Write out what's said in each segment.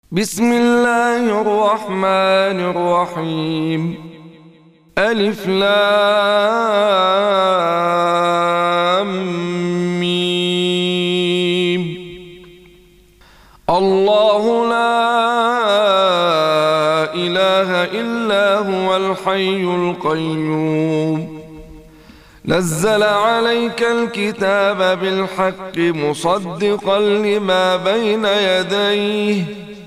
بسم الله الرحمن الرحيم. ألف لام ميم. الله لا إله إلا هو الحي القيوم. نزل عليك الكتاب بالحق مصدقا لما بين يديه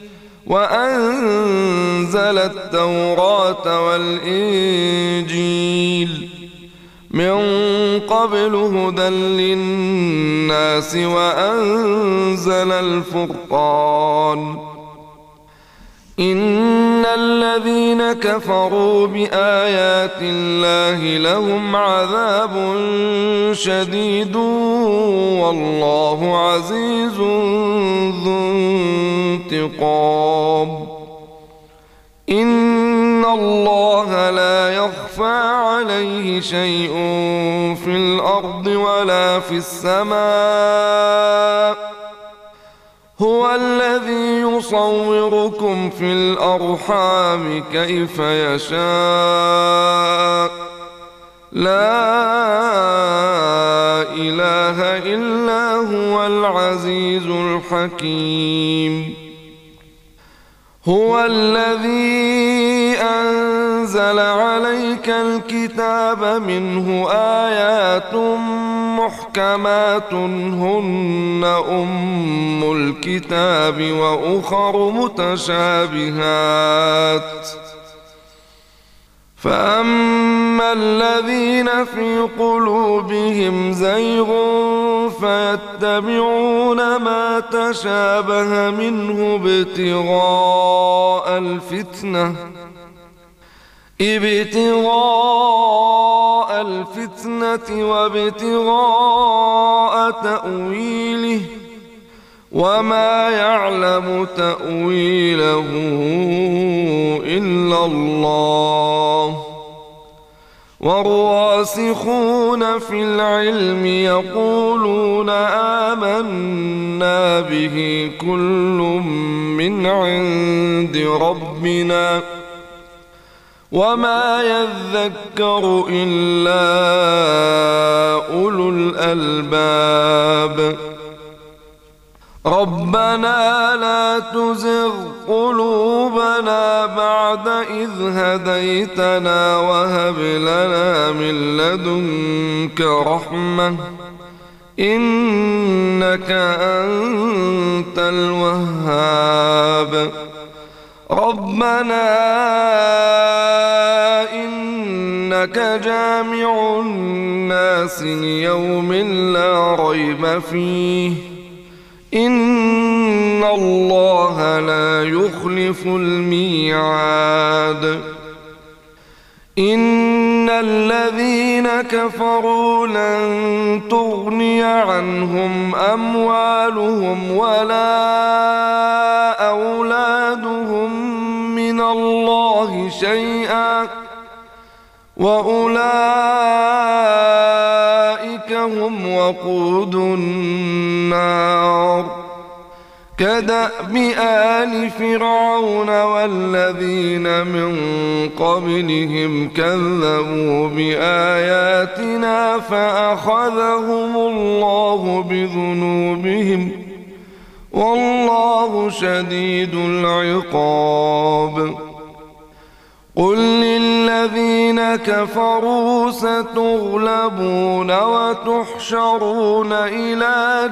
وأنزل التوراة والإنجيل من قبل هدى للناس وأنزل الفرقان. إن الذين كفروا بآيات الله لهم عذاب شديد والله عزيز ذو انتقام. إن الله لا يخفى عليه شيء في الأرض ولا في السماء. هو الذي يصوركم في الأرحام كيف يشاء. لا إله إلا هو العزيز الحكيم. هو الذي أنزل عليك الكتاب منه آيات محكمات هن أم الكتاب وأخر متشابهات. فأما الذين في قلوبهم زيغ فيتبعون ما تشابه منه ابتغاء الفتنة وابتغاء تأويله وما يعلم تأويله إلا الله. والراسخون في العلم يقولون آمنا به كل من عند ربنا وما يذكر إلا أولو الألباب. ربنا لا تزغ قلوبنا بعد إذ هديتنا وهب لنا من لدنك رحمة إنك أنت الوهاب. ربنا إنك جامع الناس ليوم لا ريب فيه إن الله لا يخلف الميعاد. إن الذين كفروا لن تغني عنهم أموالهم ولا أولادهم من الله شيئا وأولئك هم وقود النار. كدأب آل فرعون والذين من قبلهم كذبوا بآياتنا فأخذهم الله بذنوبهم والله شديد العقاب. قل للذين كفروا ستغلبون وتحشرون إلى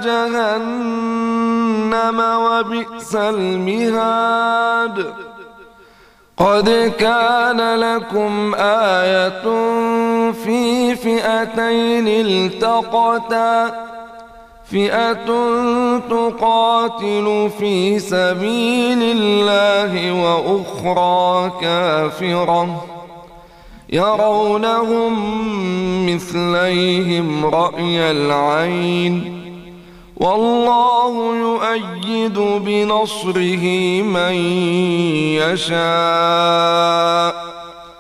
جهنم وبئس المهاد. قد كان لكم آية في فئتين التقتا فئة تقاتل في سبيل الله وأخرى كافرة يرونهم مثليهم رأي العين والله يؤيد بنصره من يشاء.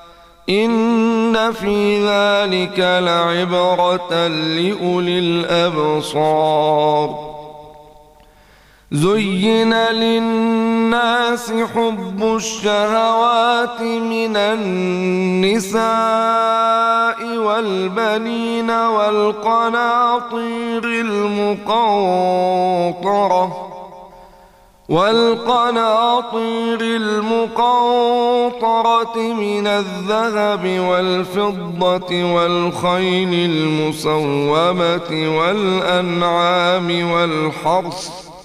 إن في ذلك لعبرة لأولي الأبصار. زين للناس الناس حب الشهوات من النساء والبنين والقناطير المقنطرة من الذهب والفضة والخيل المسومة والأنعام والحرث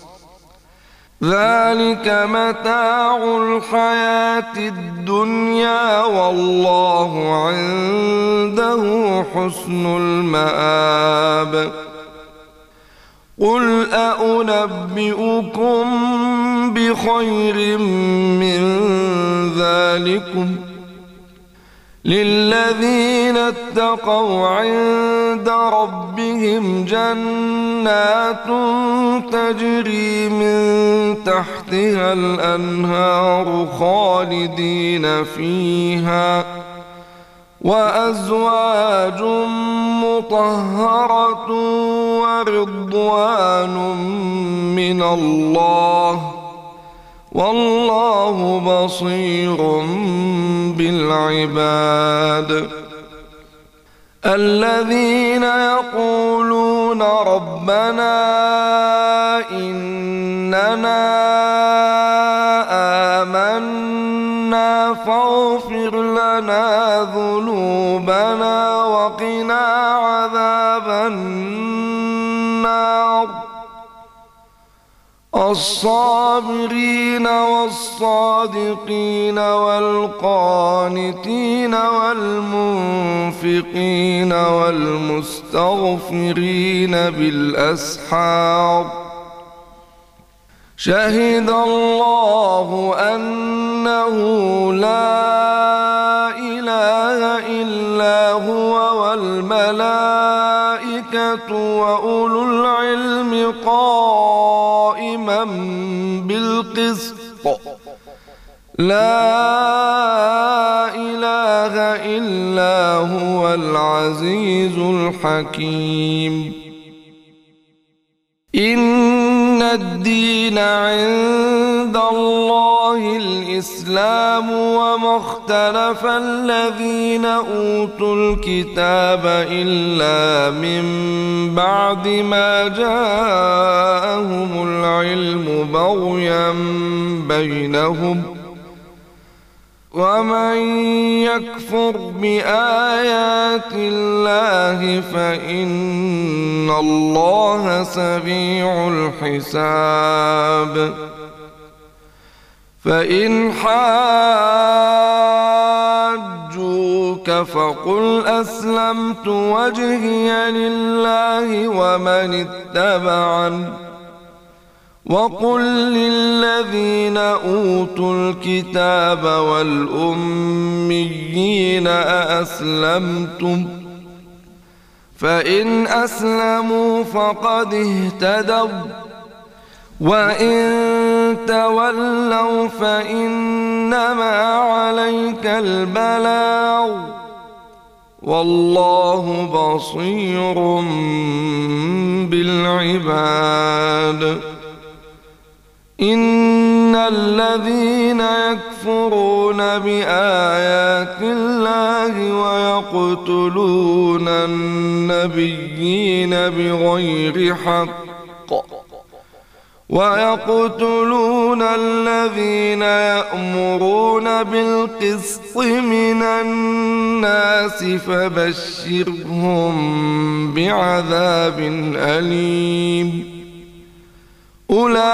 ذلك متاع الحياة الدنيا والله عنده حسن المآب قل أنبئكم بخير من ذلكم للذين اتقوا عند ربهم جنات تجري من تحتها الأنهار خالدين فيها وأزواج مطهرة ورضوان من الله والله بصير بالعباد الذين يقولون ربنا إننا آمنا فاغفر لنا ذنوبنا وقنا عذاب النار الصابرين والصادقين والقانتين والمنفقين والمستغفرين بالأسحار شهد الله أنه لا إله إلا هو والملائكة وأولو العلم قائما بالقسط لا إله إلا هو العزيز الحكيم إن الدين عند الله الإسلام وما اختلف الذين أوتوا الكتاب إلا من بعد ما جاءهم العلم بغيا بينهم ومن يكفر بآيات الله فإن الله سريع الحساب فإن حاجوك فقل أسلمت وجهي لله ومن اتبعني وقل للذين أوتوا الكتاب والأميين أأسلمتم فإن أسلموا فقد اهتدوا وإن تولوا فإنما عليك البلاغ والله بصير بالعباد إن الذين يكفرون بآيات الله ويقتلون النبيين بغير حق ويقتلون الذين يأمرون بالقسط من الناس فبشرهم بعذاب أليم أولئك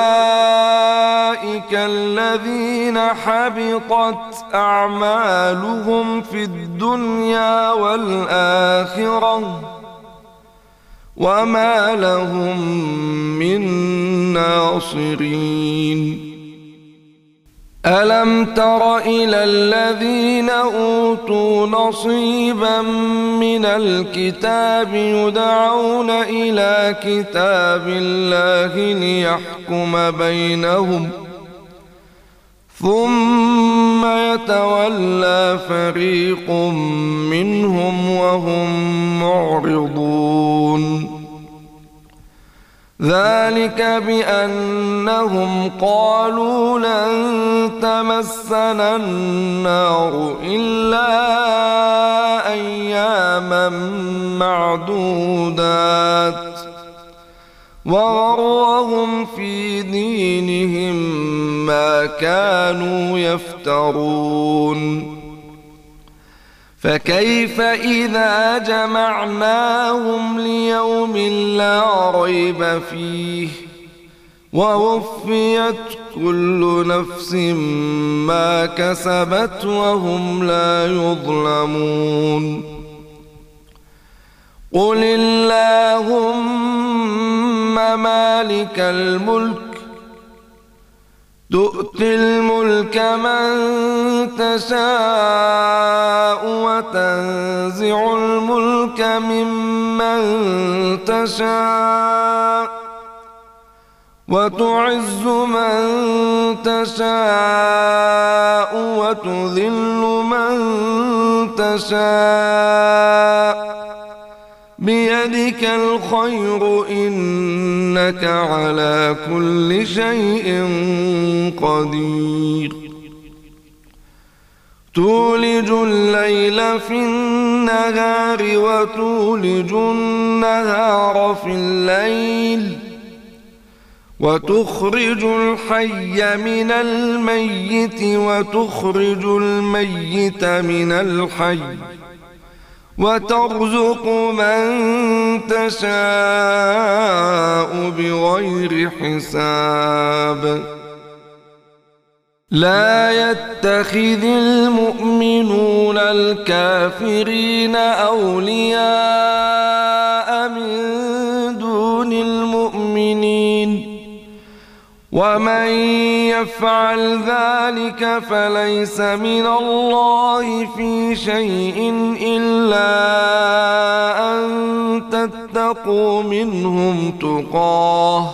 الذين حبطت أعمالهم في الدنيا والآخرة وما لهم من ناصرين ألم تر إلى الذين أوتوا نصيبا من الكتاب يدعون إلى كتاب الله ليحكم بينهم ثم يتولى فريق منهم وهم معرضون ذلك بأنهم قالوا لن تمسنا النار إلا أياما معدودات وغرهم في دينهم ما كانوا يفترون فكيف إذا جمعناهم ليوم لا ريب فيه ووفيت كل نفس ما كسبت وهم لا يظلمون قل اللهم مالك الملك تؤتي الملك من تشاء وتنزع الملك ممن تشاء وتعز من تشاء وتذل من تشاء بيدك الخير إنك على كل شيء قدير تولج الليل في النهار وتولج النهار في الليل وتخرج الحي من الميت وتخرج الميت من الحي وترزق من تشاء بغير حساب لا يتخذ المؤمنون الكافرين أولياء من دون المؤمنين ومن يفعل ذلك فليس من الله في شيء إلا أن تتقوا منهم تقاه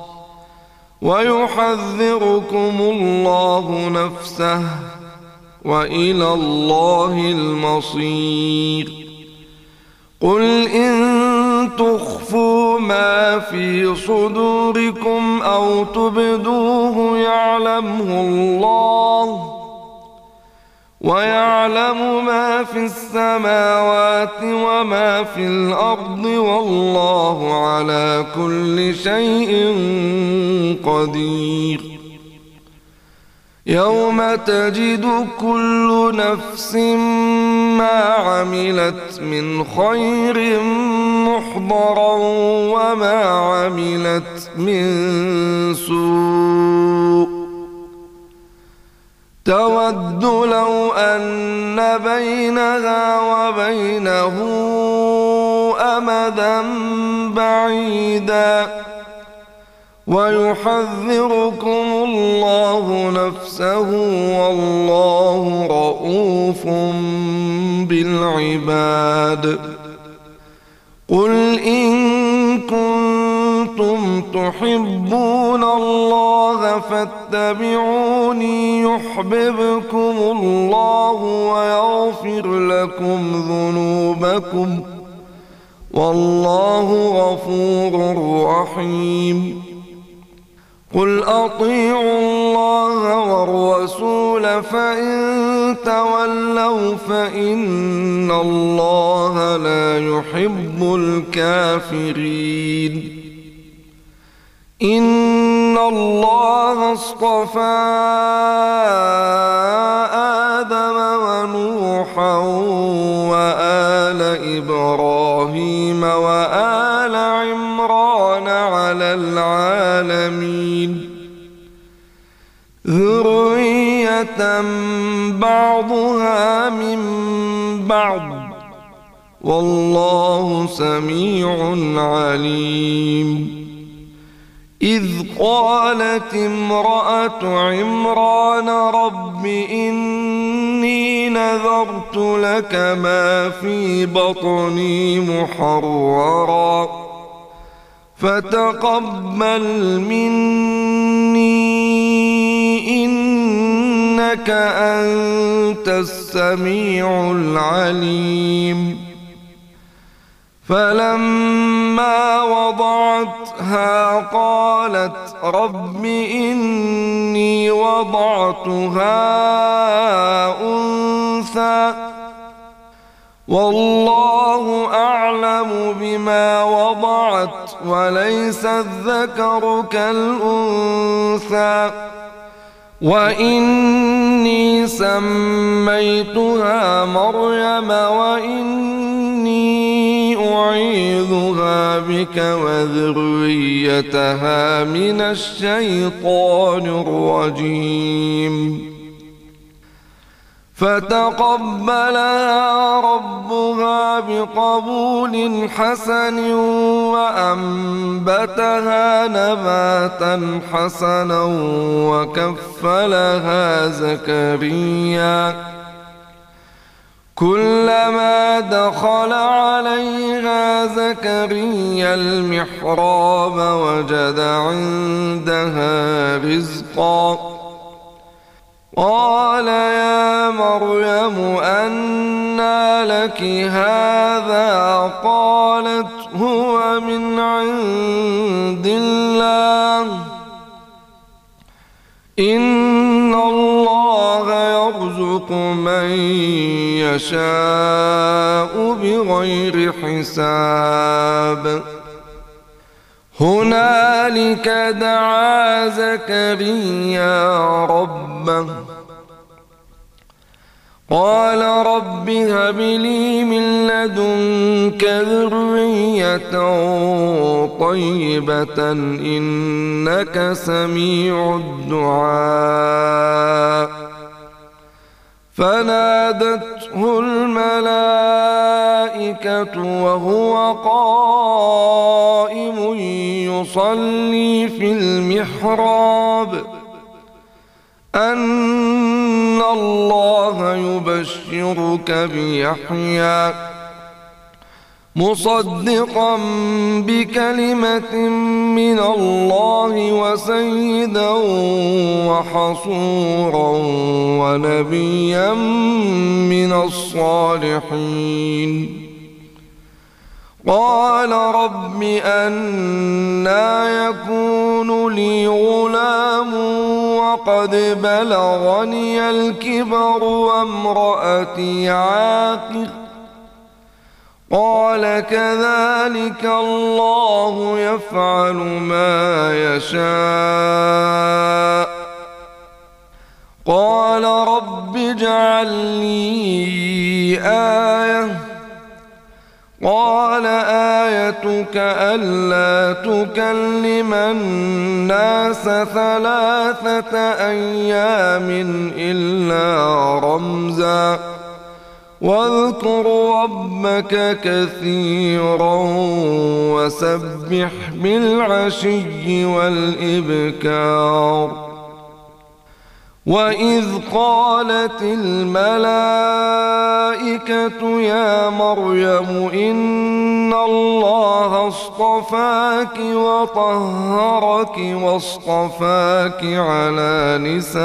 ويحذركم الله نفسه وإلى الله المصير قل إن تخفوا ما في صدوركم أو تبدوه يعلمه الله ويعلم ما في السماوات وما في الأرض والله على كل شيء قدير يوم تجد كل نفس ما عملت من خير محضرا وما عملت من سوء تود لو أن بينها وبينه أمدا بعيدا ويحذركم الله نفسه والله رؤوف بالعباد قل إن كنتم تحبون الله فاتبعوني يحببكم الله ويغفر لكم ذنوبكم والله غفور رحيم قل أطيعوا الله والرسول فإن تولوا فإن الله لا يحب الكافرين إن الله اصطفى آدم ونوحا وآل إبراهيم وآل عمران على العالمين ذرية بعضها من بعض والله سميع عليم إذ قالت امرأة عمران رب إني نذرت لك ما في بطني محررا فتقبل مني إنك أنت السميع العليم فلما وضعتها قالت رب إني وضعتها أنثى والله أعلم بما وضعت وليس الذكر كالأنثى وإني سميتها مريم وإني أعيذها بك وذريتها من الشيطان الرجيم فتقبلها ربها بقبول حسن وأنبتها نباتا حسنا وكفلها زكريا كلما دخل عليها زكريا المحراب وجد عندها رزقا قال يا مريم أنى لك هذا قالت هو من عند الله إن الله يرزق من يشاء بغير حساب هنالك دعا زكريا ربه قال رب هب لي من لدنك ذرية طيبة إنك سميع الدعاء فنادته الملائكة وهو قائم يصلي في المحراب أن الله يبشرك بيحيى مصدقا بكلمة من الله وسيدا وحصورا ونبيا من الصالحين قال رب أنى يكون لي غلام وقد بلغني الكبر وامرأتي عاقر قال كذلك الله يفعل ما يشاء قال رب اجعل لي آية قال آيتك ألا تكلم الناس 3 أيام إلا رمزا واذكر ربك كثيرا وسبح بالعشي والإبكار وإذ قالت الملائكة يا مريم إن الله اصطفاك وطهرك واصطفاك على نساء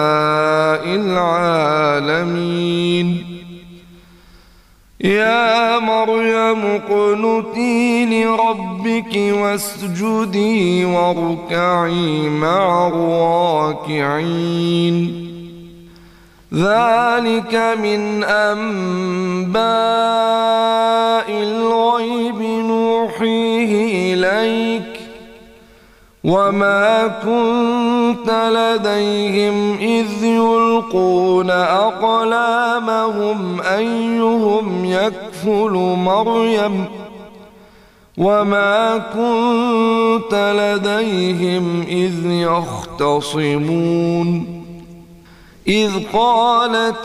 العالمين يا مريم اقنتي لربك واسجدي واركعي مع الراكعين ذلك من أنباء الغيب نوحيه إليك وما كنت لديهم إذ يلقون أقلامهم أيهم يكفل مريم وما كنت لديهم إذ يختصمون إذ قالت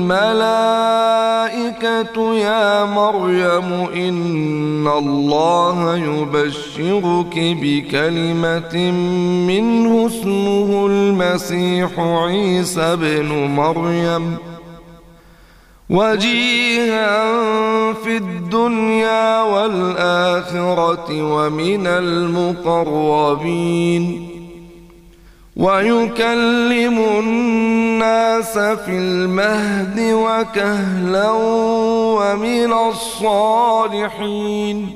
الملائكة يا مريم إن الله يبشرك بكلمة منه اسمه المسيح عيسى بن مريم وجيها في الدنيا والآخرة ومن المقربين ويكلم الناس في المهد وكهلا ومن الصالحين.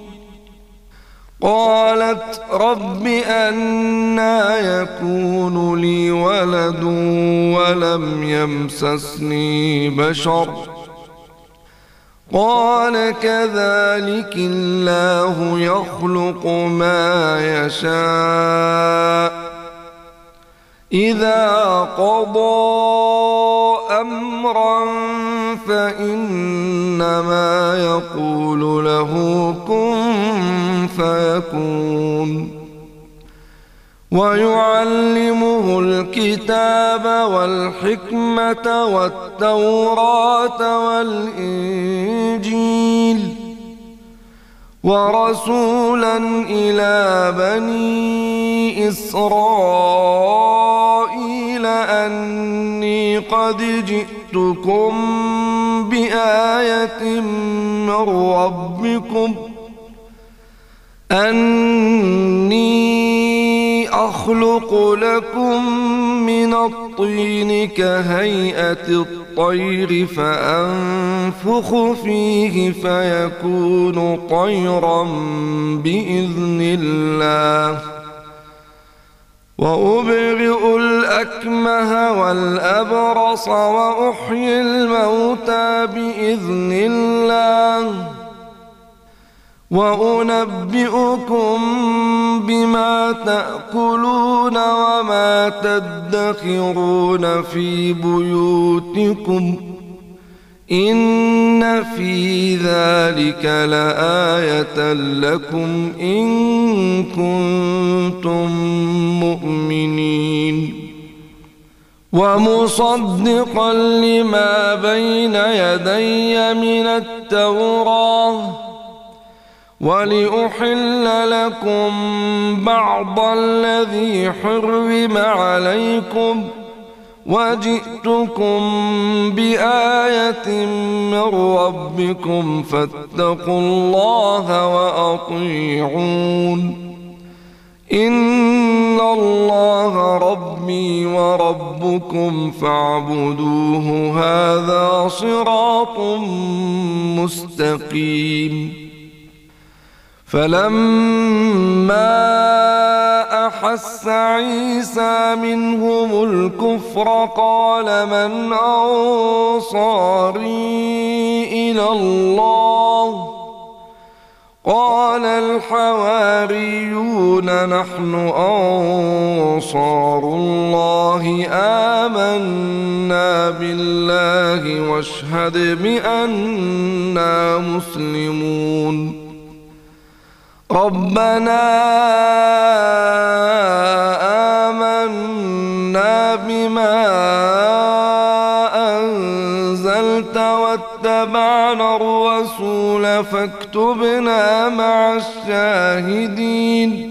قالت رب أنى يكون لي ولد ولم يمسسني بشر قال كذلك الله يخلق ما يشاء إذا قضى أمرا فإنما يقول له كن فيكون. ويعلمه الكتاب والحكمة والتوراة والإنجيل ورسولا إلى بني إسرائيل أني قد جئتكم بآية من ربكم أني أخلق لكم من الطين كهيئة الطير فأنفخ فيه فيكون طيرا بإذن الله وأبرئ الأكمه والأبرص وأحيي الموتى بإذن الله وأنبئكم بما تأكلون وما تدخرون في بيوتكم إن في ذلك لآية لكم إن كنتم مؤمنين. ومصدقا لما بين يدي من التوراة ولأحل لكم بعض الذي حرم عليكم وجئتكم بآية من ربكم فاتقوا الله وأطيعون إن الله ربي وربكم فاعبدوه هذا صراط مستقيم. فلما أحس عيسى منهم الكفر قال من أنصاري إلى الله قال الحواريون نحن أنصار الله آمنا بالله واشهد بأننا مسلمون. ربنا آمنا بما أنزلت واتبعنا الرسول فاكتبنا مع الشاهدين.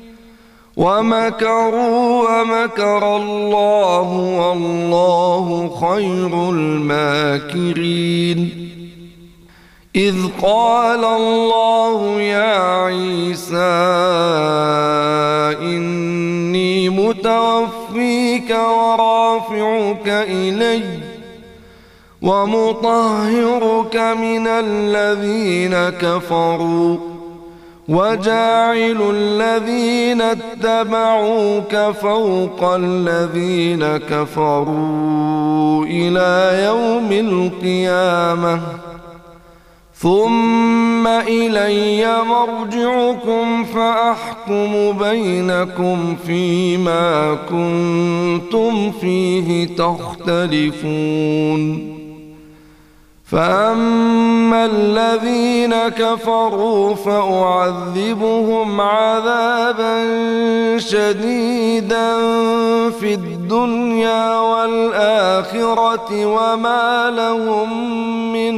ومكروا ومكر الله والله خير الماكرين. إذ قال الله يا عيسى إني متوفيك ورافعك إلي ومطهرك من الذين كفروا وجاعل الذين اتبعوك فوق الذين كفروا إلى يوم القيامة ثم إلي مرجعكم فأحكم بينكم فيما كنتم فيه تختلفون. فأما الذين كفروا فأعذبهم عذابا شديدا في الدنيا والآخرة وما لهم من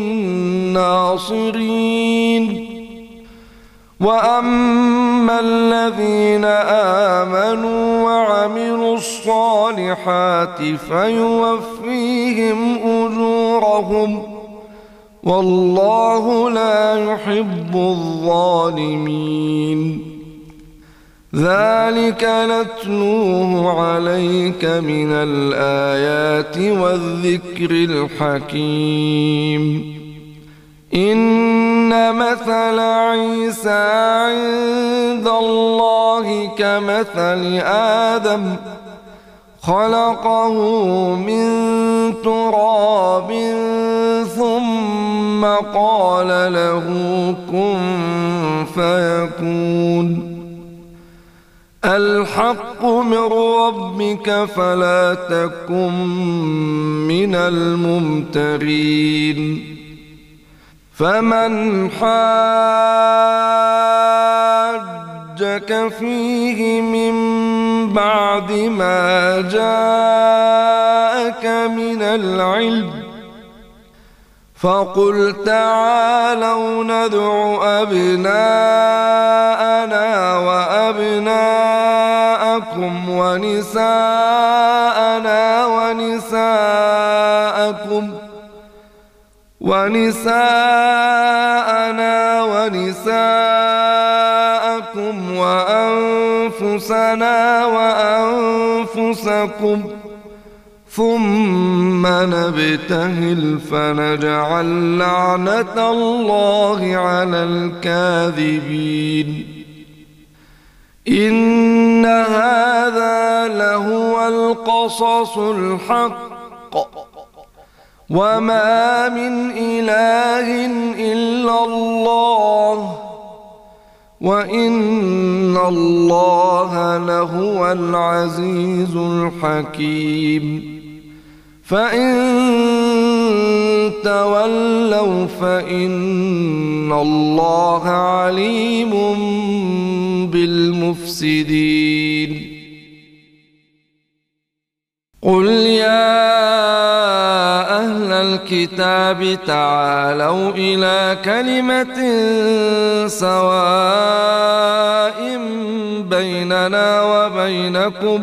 ناصرين. وأما الذين آمنوا وعملوا الصالحات فيوفيهم أجورهم والله لا يحب الظالمين. ذلك نتلوه عليك من الآيات والذكر الحكيم إن مثل عيسى عند الله كمثل آدم خلقه من تراب ثم قال له كن فيكون الحق من ربك فلا تكن من الممترين فمن حاجك فيه من بعد ما جاءك من العلم فقل تعالوا ندع أبناءنا وأبناءكم ونساءنا ونساءكم وأنفسنا وأنفسكم ثم نبتهل فنجعل لعنة الله على الكاذبين إن هذا لهو القصص الحق وما من إله إلا الله وإن الله لهو العزيز الحكيم فإن تولوا فإن الله عليم بالمفسدين قل يا أهل الكتاب تعالوا إلى كلمة سواء بيننا وبينكم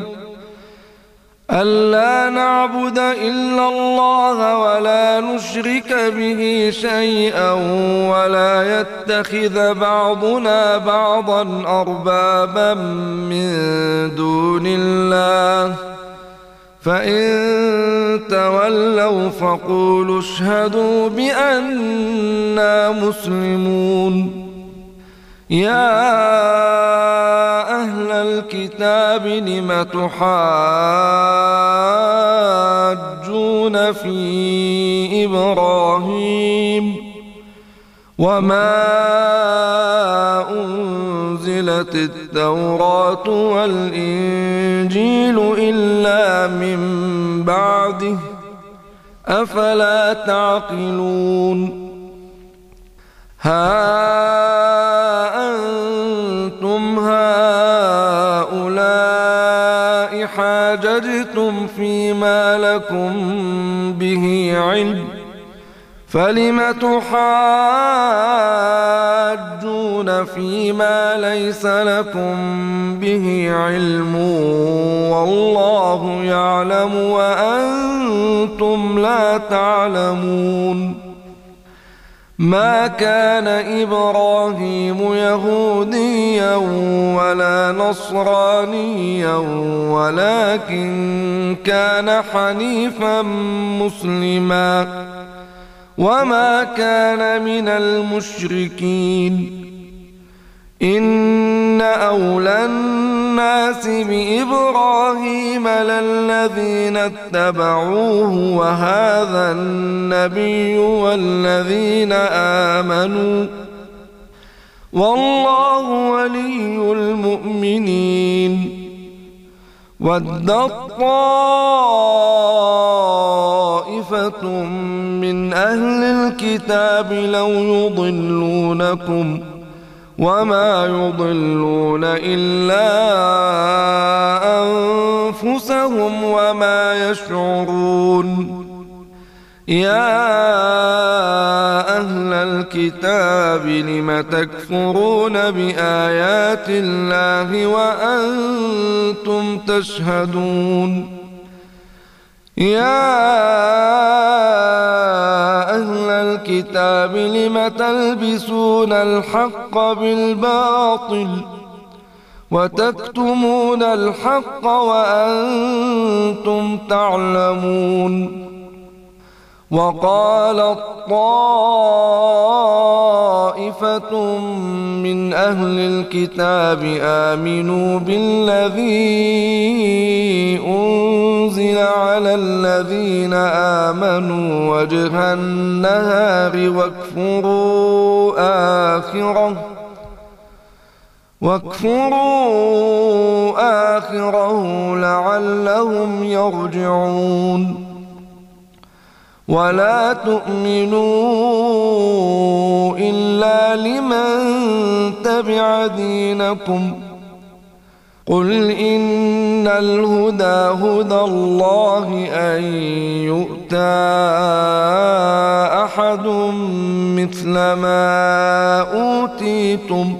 ألا نعبد إلا الله ولا نشرك به شيئا ولا يتخذ بعضنا بعضا أربابا من دون الله فإن تولوا فقولوا اشهدوا بأننا مسلمون يا أهل الكتاب لم تحاجون في إبراهيم وما أنزلت التوراة والإنجيل إلا من بعده أفلا تعقلون ها أنتم هؤلاء حاججتم فيما لكم به علم فلم تحاجون فيما ليس لكم به علم والله يعلم وأنتم لا تعلمون ما كان إبراهيم يهوديا ولا نصرانيا ولكن كان حنيفا مسلما وما كان من المشركين إن أولى الناس بإبراهيم للذين اتبعوه وهذا النبي والذين آمنوا والله ولي المؤمنين ودت طائفة من أهل الكتاب لو يضلونكم وما يضلون إلا أنفسهم وما يشعرون يا أهل الكتاب لم تكفرون بآيات الله وأنتم تشهدون يا أهل الكتاب لم تلبسون الحق بالباطل وتكتمون الحق وأنتم تعلمون. وقالت طائفة من أهل الكتاب آمنوا بالذي أنزل على الذين آمنوا وجه النهار واكفروا آخره لعلهم يرجعون. ولا تؤمنوا إلا لمن تبع دينكم. قل إن الهدى هدى الله أن يؤتى أحد مثل ما أوتيتم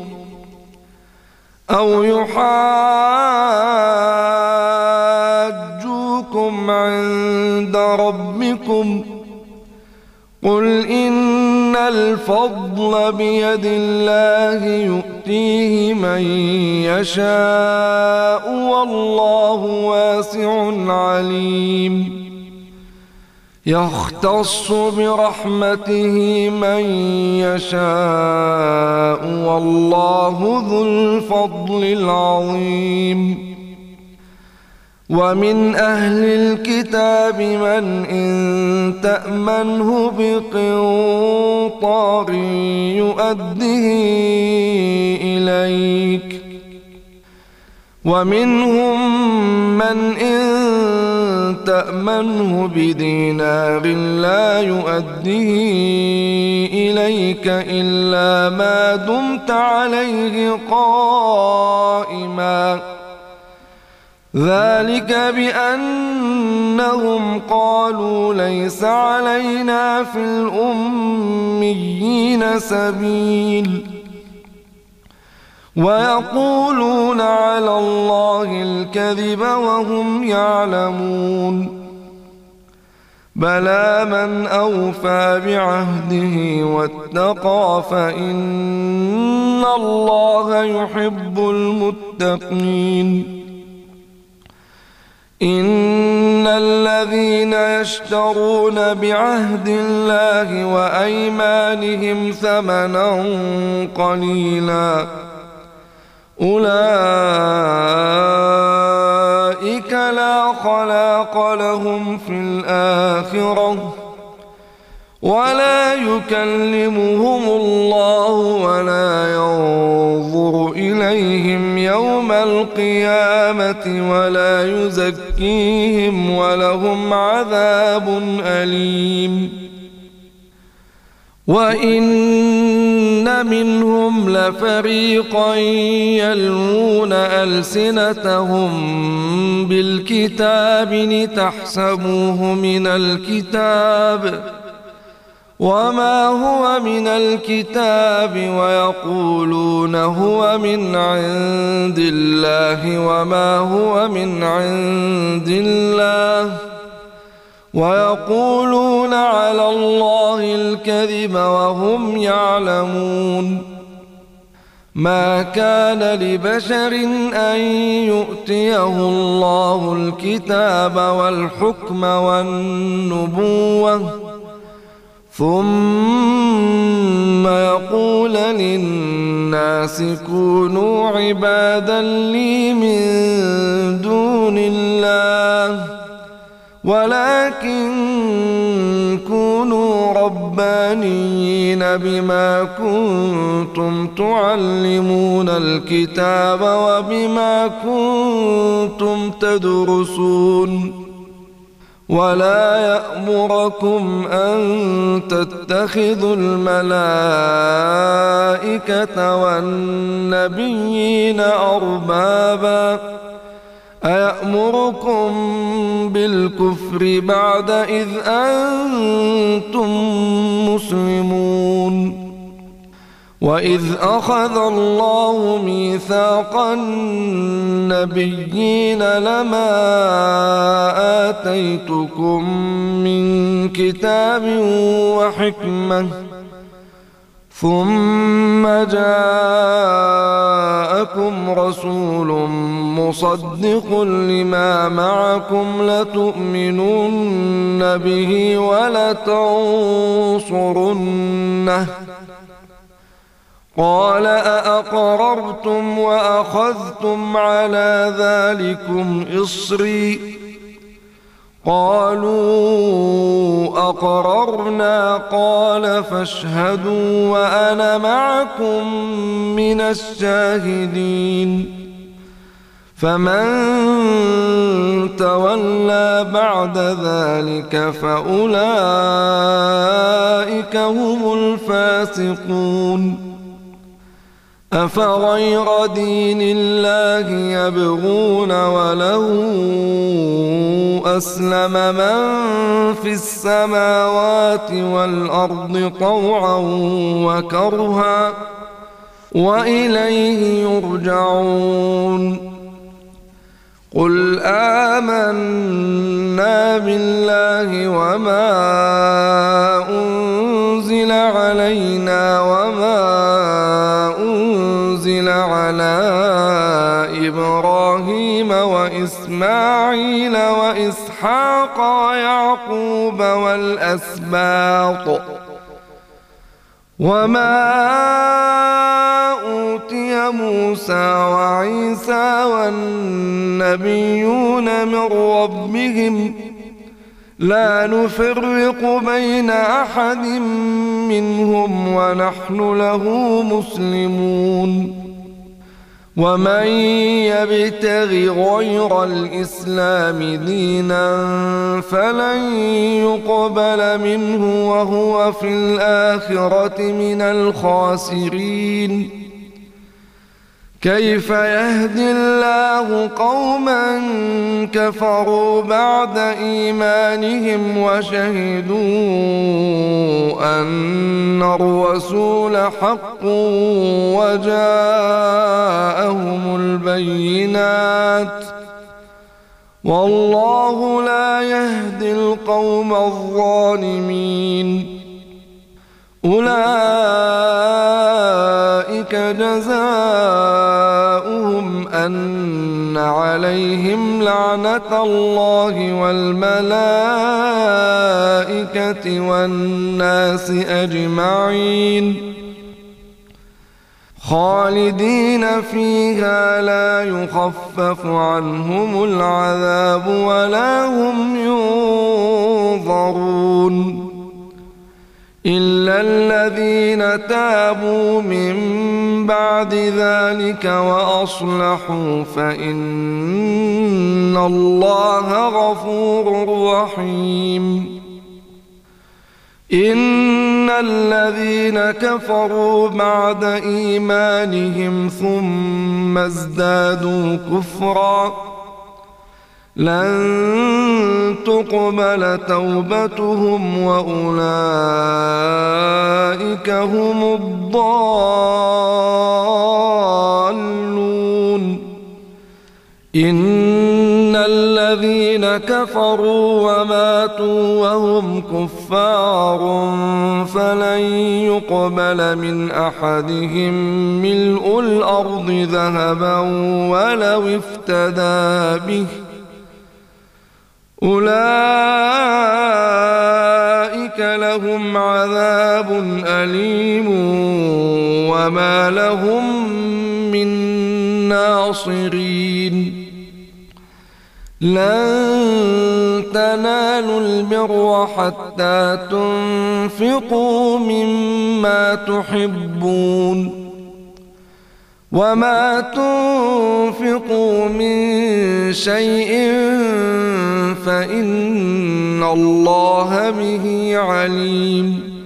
أو يحاجوكم عند ربكم. قل إن الفضل بيد الله يؤتيه من يشاء والله واسع عليم. يختص برحمته من يشاء والله ذو الفضل العظيم. ومن أهل الكتاب من إن تأمنه بقنطار يؤده إليك، ومنهم من إن تأمنه بدينار لا يؤده إليك إلا ما دمت عليه قائما. ذلك بأنهم قالوا ليس علينا في الأميين سبيل، ويقولون على الله الكذب وهم يعلمون. بلى من أوفى بعهده واتقى فإن الله يحب المتقين. إن الذين يشترون بعهد الله وأيمانهم ثمنا قليلا أولئك لا خلاق لهم في الآخرة ولا يكلمهم الله ولا ينظر إليهم يوم القيامة ولا يزكيهم ولهم عذاب أليم. وإن منهم لفريقا يلوون ألسنتهم بالكتاب لتحسبوه من الكتاب وما هو من الكتاب ويقولون هو من عند الله وما هو من عند الله ويقولون على الله الكذب وهم يعلمون. ما كان لبشر أن يؤتيه الله الكتاب والحكم والنبوة ثم يقول للناس كونوا عبادا لي من دون الله ولكن كونوا ربانيين بما كنتم تعلمون الكتاب وبما كنتم تدرسون. ولا يأمركم أن تتخذوا الملائكة والنبيين أربابا أيأمركم بالكفر بعد إذ أنتم مسلمون. وإذ أخذ الله ميثاق النبيين لما آتيتكم من كتاب وحكمة ثم جاءكم رسول مصدق لما معكم لتؤمنن به ولتنصرنه قال أأقررتم وأخذتم على ذلكم إصري قالوا أقررنا قال فاشهدوا وأنا معكم من الشاهدين فمن تولى بعد ذلك فأولئك هم الفاسقون أفغير دين الله يبغون وله أسلم من في السماوات والأرض طوعا وكرها وإليه يرجعون قل آمنا بالله وما أنزل علينا وما أنزل على إبراهيم وإسماعيل وإسحاق ويعقوب والأسباط وما أوتي موسى وعيسى والنبيون من ربهم لا نفرق بين أحد منهم ونحن له مسلمون ومن يبتغ غير الإسلام دينا فلن يقبل منه وهو في الآخرة من الخاسرين كيف يهدي الله قوما كفروا بعد إيمانهم وشهدوا أن الرسول حق وجاءهم البينات والله لا يهدي القوم الظالمين أولئك جزاؤهم أن عليهم لعنة الله والملائكة والناس أجمعين خالدين فيها لا يخفف عنهم العذاب ولا هم ينظرون إلا الذين تابوا من بعد ذلك وأصلحوا فإن الله غفور رحيم إن الذين كفروا بعد إيمانهم ثم ازدادوا كفرا لن تقبل توبتهم وأولئك هم الضالون إن الذين كفروا وماتوا وهم كفار فلن يقبل من أحدهم ملء الأرض ذهبا ولو افتدى به أولئك لهم عذاب أليم وما لهم من ناصرين لن تنالوا البر حتى تنفقوا مما تحبون وما تنفقوا من شيء فإن الله به عليم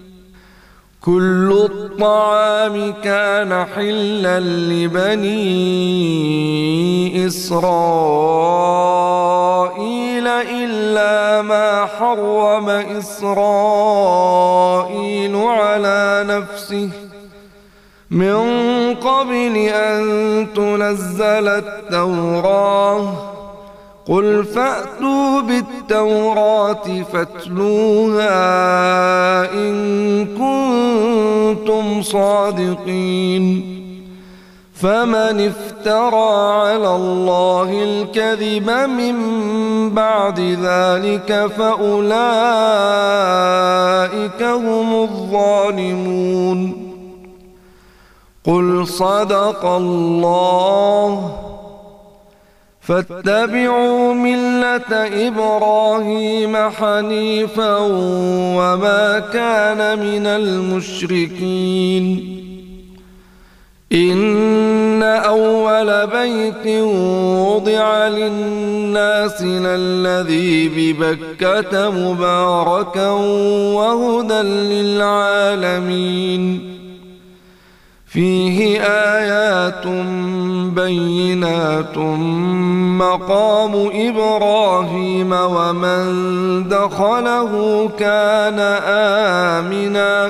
كل الطعام كان حلا لبني إسرائيل إلا ما حرم إسرائيل على نفسه من قبل أن تنزل التوراة قل فأتوا بالتوراة فاتلوها إن كنتم صادقين فمن افترى على الله الكذب من بعد ذلك فأولئك هم الظالمون قل صدق الله فاتبعوا ملة إبراهيم حنيفا وما كان من المشركين إن أول بيت وضع للناس للذي ببكة مباركا وهدى للعالمين فيه آيات بينات مقام إبراهيم ومن دخله كان آمنا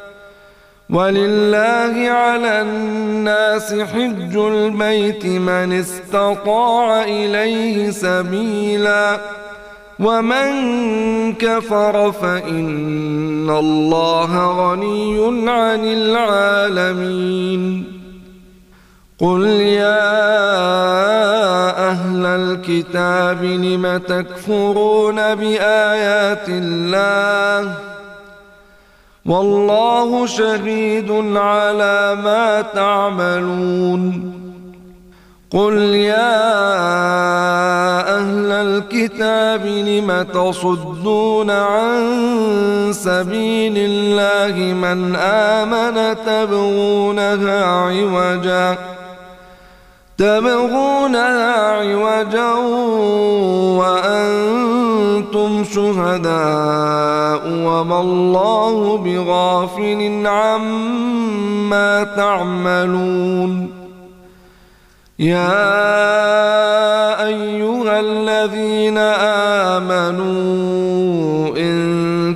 ولله على الناس حج البيت من استطاع إليه سبيلا ومن كفر فإن الله غني عن العالمين قل يا أهل الكتاب لم تكفرون بآيات الله والله شهيد على ما تعملون قل يا أهل الكتاب لم تصدون عن سبيل الله من آمن تبغونها عوجا وأنتم شهداء وما الله بغافل عما تعملون يا أيها الذين آمنوا إن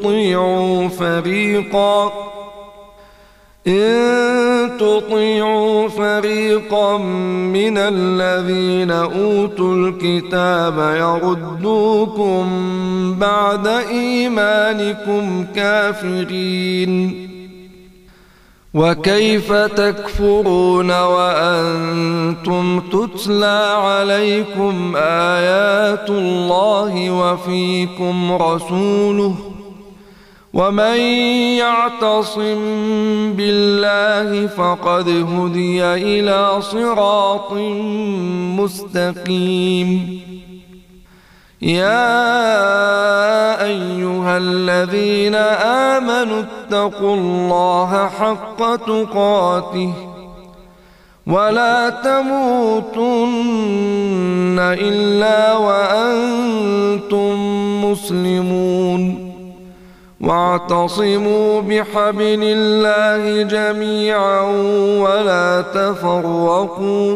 تطيعوا فريقا من الذين أوتوا الكتاب يردوكم بعد إيمانكم كافرين وكيف تكفرون وأنتم تتلى عليكم آيات الله وفيكم رسوله ومن يعتصم بالله فقد هدي إلى صراط مستقيم يا أيها الذين آمنوا اتقوا الله حق تقاته ولا تموتن إلا وأنتم مسلمون واعتصموا بحبل الله جميعا ولا تفرقوا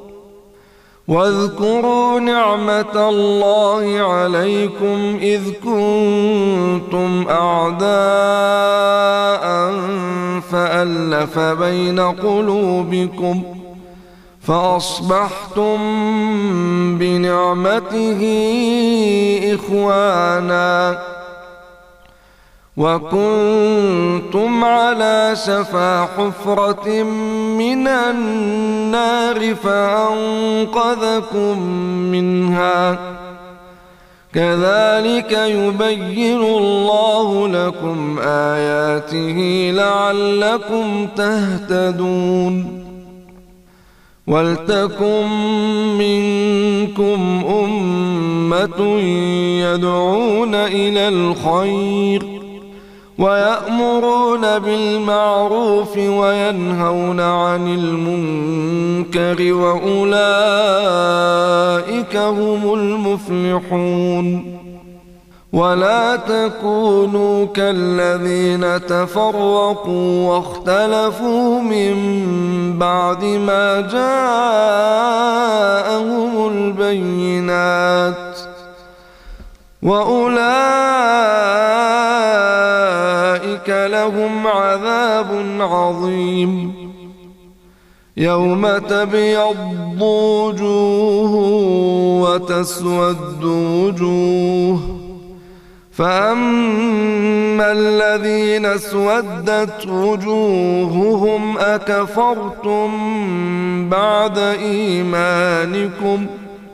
واذكروا نعمة الله عليكم إذ كنتم أعداء فألف بين قلوبكم فأصبحتم بنعمته إخوانا وكنتم على شفا حفرة من النار فأنقذكم منها كذلك يبين الله لكم آياته لعلكم تهتدون ولتكن منكم أمة يدعون إلى الخير ويأمرون بالمعروف وينهون عن المنكر وأولئك هم المفلحون ولا تكونوا كالذين تفرقوا واختلفوا من بعد ما جاءهم البينات وأولئك لهم عذاب عظيم يوم تبيض وجوه وتسود وجوه فأما الذين اسودت وجوههم أكفرتم بعد إيمانكم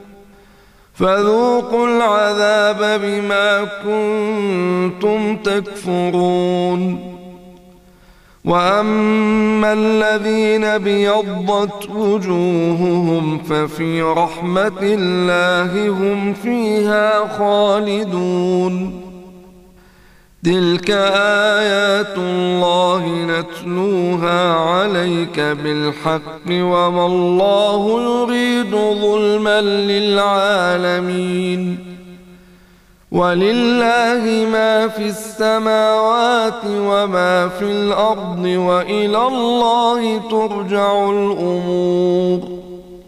فذوقوا العذاب بما كنتم تكفرون وأما الذين بيضت وجوههم ففي رحمة الله هم فيها خالدون تلك آيات الله نتلوها عليك بالحق وما الله يريد ظلما للعالمين ولله ما في السماوات وما في الأرض وإلى الله ترجع الأمور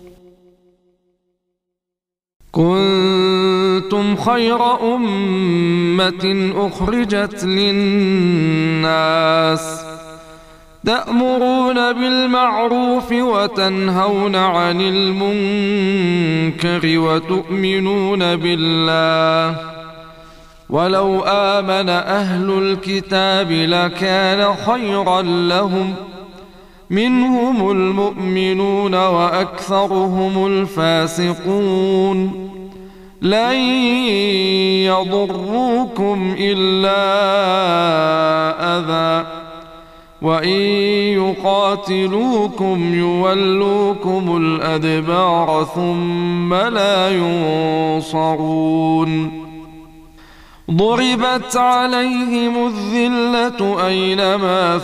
كنتم خير أمة أخرجت للناس تأمرون بالمعروف وتنهون عن المنكر وتؤمنون بالله ولو آمن أهل الكتاب لكان خيرا لهم منهم المؤمنون وأكثرهم الفاسقون لن يضروكم إلا أذى وإن يقاتلوكم يولوكم الأدبار ثم لا ينصرون ضربت عليهم الذلة أينما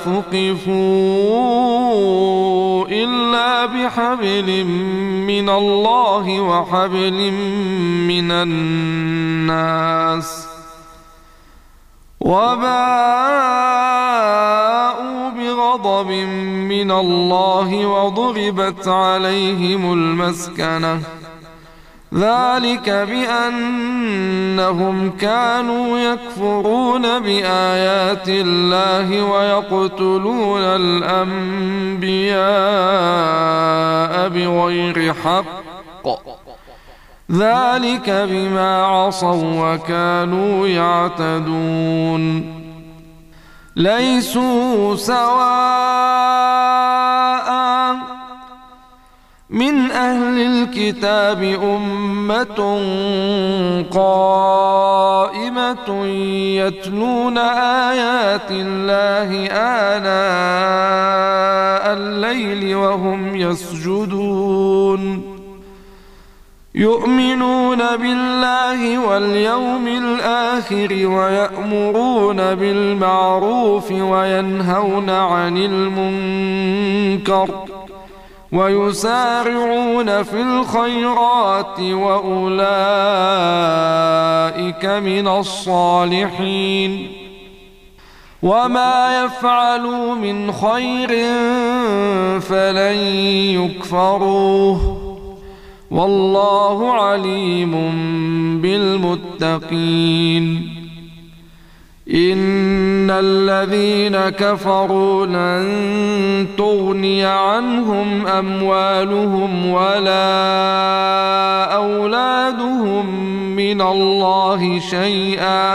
ثقفوا إلا بحبل من الله وحبل من الناس وباءوا بغضب من الله وضربت عليهم المسكنة ذلك بأنهم كانوا يكفرون بآيات الله ويقتلون الأنبياء بغير حق ذلك بما عصوا وكانوا يعتدون ليسوا سواء من أهل الكتاب أمة قائمة يتلون آيات الله آناء الليل وهم يسجدون يؤمنون بالله واليوم الآخر ويأمرون بالمعروف وينهون عن المنكر ويسارعون في الخيرات وأولئك من الصالحين وما يفعلوا من خير فلن يكفروه والله عليم بالمتقين إن الذين كفروا لن تغني عنهم أموالهم ولا أولادهم من الله شيئا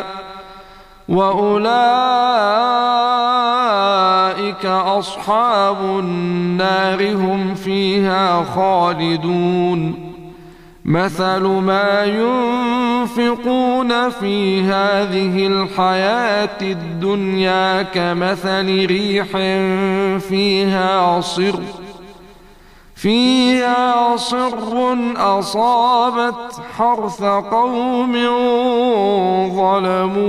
وأولئك أصحاب النار هم فيها خالدون مثل ما ينفقون في هذه الحياة الدنيا كمثل ريح فيها صر أصابت حرث قوم ظلموا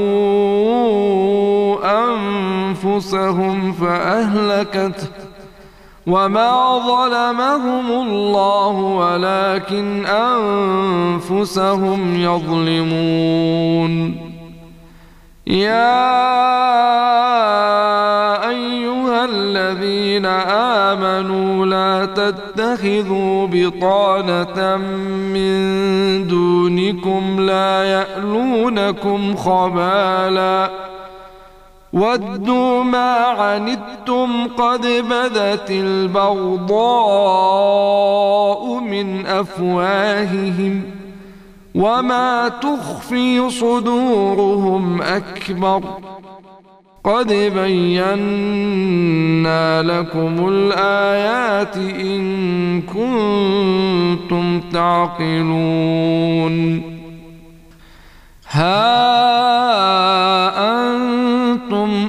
أنفسهم فأهلكته وما ظلمهم الله ولكن أنفسهم يظلمون يا أيها الذين آمنوا لا تتخذوا بطانة من دونكم لا يألونكم خبالا ودوا ما عنتم قد بدت البغضاء من أفواههم وما تخفي صدورهم أكبر قد بينا لكم الآيات إن كنتم تعقلون ها أنتم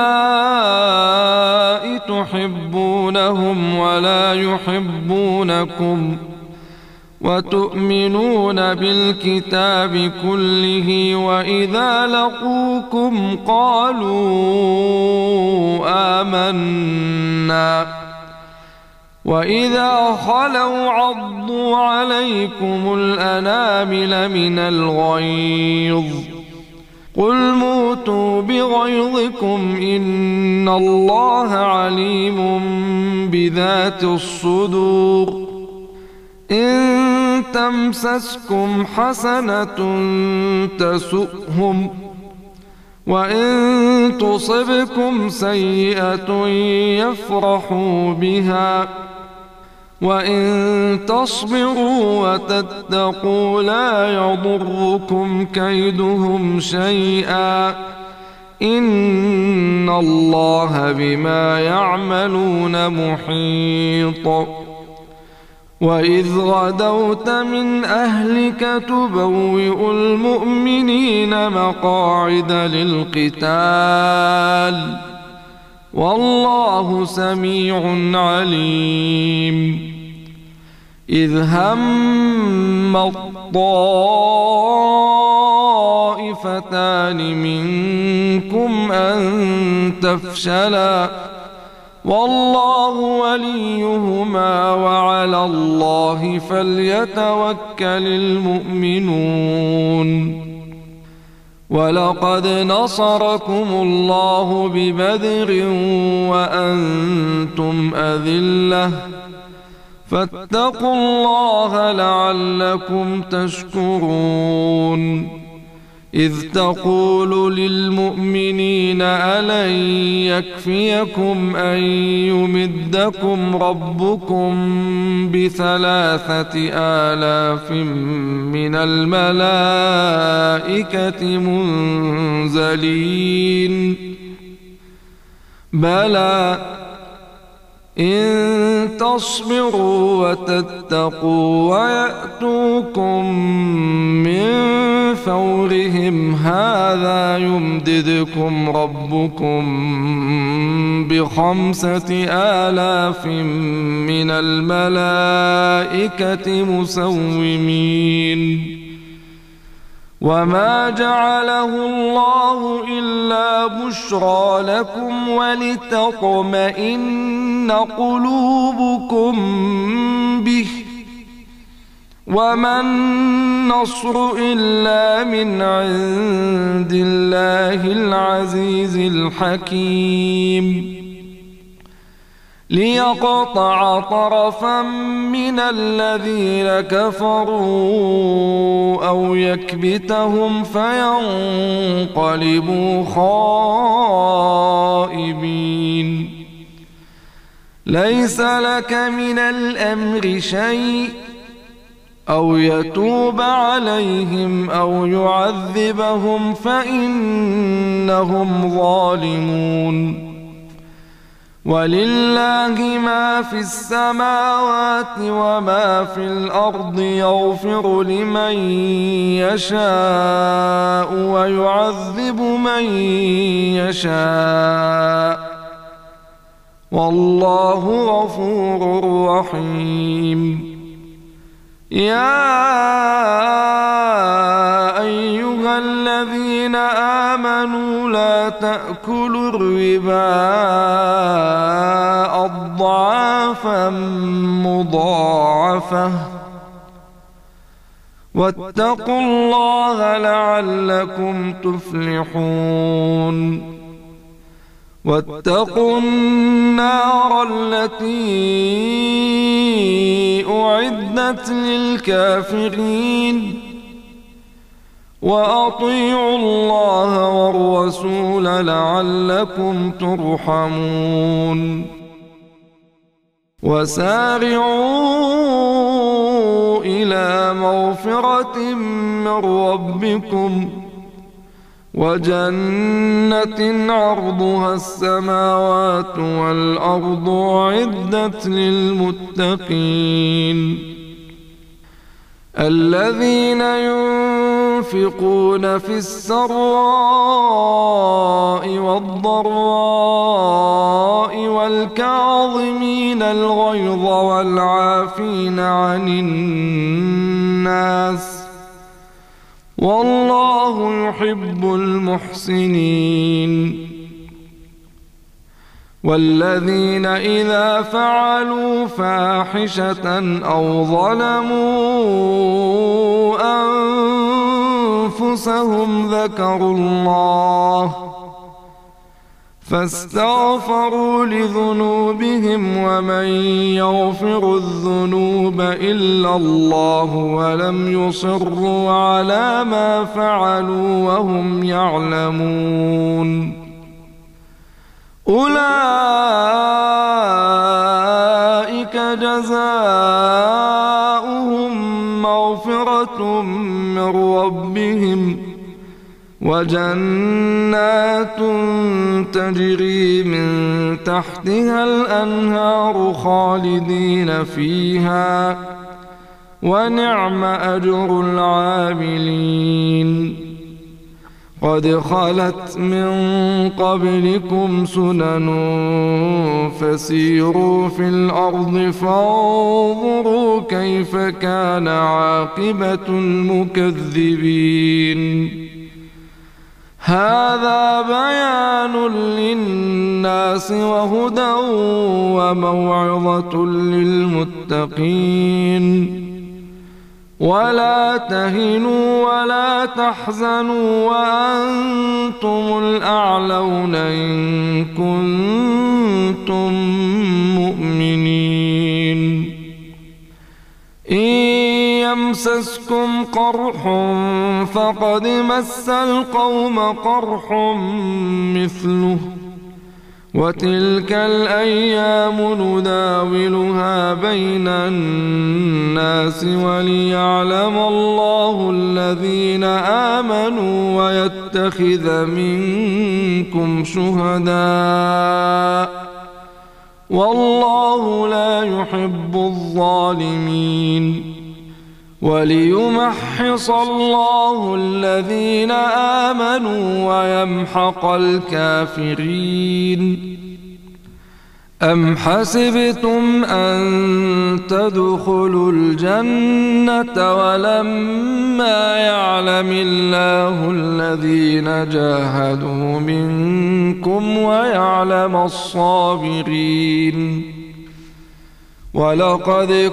أولئك تحبونهم ولا يحبونكم وتؤمنون بالكتاب كله وإذا لقوكم قالوا آمنا وإذا خلوا عضوا عليكم الأنامل من الغيظ قل موتوا بغيظكم إن الله عليم بذات الصدور إن تمسسكم حسنة تسؤهم وإن تصبكم سيئة يفرحوا بها وإن تصبروا وتتقوا لا يضركم كيدهم شيئا إن الله بما يعملون محيط وإذ غدوت من أهلك تبوئ المؤمنين مقاعد للقتال والله سميع عليم إذ هم الطائفتان منكم أن تفشلا والله وليهما وعلى الله فليتوكل المؤمنون ولقد نصركم الله ببدر وأنتم أذلة فاتقوا الله لعلكم تشكرون إذ تقول للمؤمنين ألن يكفيكم أن يمدكم ربكم ب3,000 من الملائكة منزلين بلى إن تصبروا وتتقوا ويأتوكم من فورهم هذا يمددكم ربكم ب5,000 من الملائكة مسومين وما جعله الله إلا بشرى لكم ولتطمئن قلوبكم به وما النصر إلا من عند الله العزيز الحكيم ليقطع طرفا من الذين كفروا أو يكبتهم فينقلبوا خائبين ليس لك من الأمر شيء أو يتوب عليهم أو يعذبهم فإنهم ظالمون ولله ما في السماوات وما في الأرض يغفر لمن يشاء ويعذب من يشاء والله غفور رحيم يا أيها الذين آمنوا لا تأكلوا الربا أضعافا مضاعفة واتقوا الله لعلكم تفلحون واتقوا النار التي أعدت للكافرين وأطيعوا الله والرسول لعلكم ترحمون وسارعوا إلى مغفرة من ربكم وجنة عرضها السماوات والأرض أعدت للمتقين الذين ينفقون في السراء والضراء والكاظمين الغيظ والعافين عن الناس والله يحب المحسنين والذين إذا فعلوا فاحشة أو ظلموا أنفسهم ذكروا الله فاستغفروا لذنوبهم ومن يغفر الذنوب إلا الله ولم يصروا على ما فعلوا وهم يعلمون أولئك جزاؤهم مغفرة من ربهم وجنات تجري من تحتها الأنهار خالدين فيها ونعم أجر العاملين قد خلت من قبلكم سنن فسيروا في الأرض فانظروا كيف كان عاقبة المكذبين هذا بيان للناس وهدى وموعظة للمتقين ولا تهنوا ولا تحزنوا وأنتم الأعلون إن كنتم مؤمنين إن يمسسكم قرح فقد مس القوم قرح مثله وتلك الأيام نداولها بين الناس وليعلم الله الذين آمنوا ويتخذ منكم شهداء والله لا يحب الظالمين وليمحص الله الذين آمنوا ويمحق الكافرين أم حسبتم أن تدخلوا الجنة ولما يعلم الله الذين جاهدوا منكم ويعلم الصابرين ولقد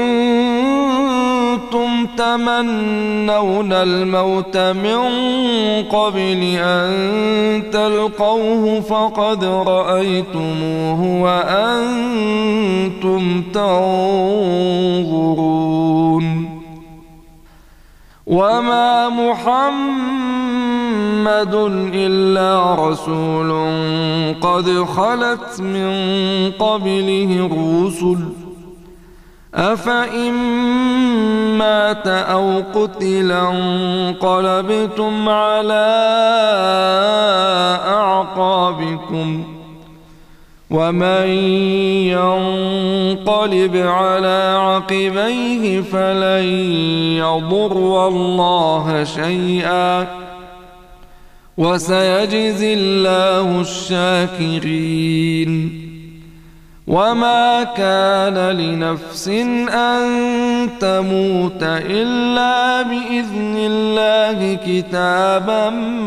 كنتم تمنون الموت من قبل أن تلقوه فقد رأيتموه وأنتم تنظرون وما محمد إلا رسول قد خلت من قبله الرسل أفإن مات أو قتل انقلبتم على أعقابكم ومن ينقلب على عقبيه فلن يضر الله شيئا وسيجزي الله الشاكرين وما كان لنفس أن تموت إلا بإذن الله كتابا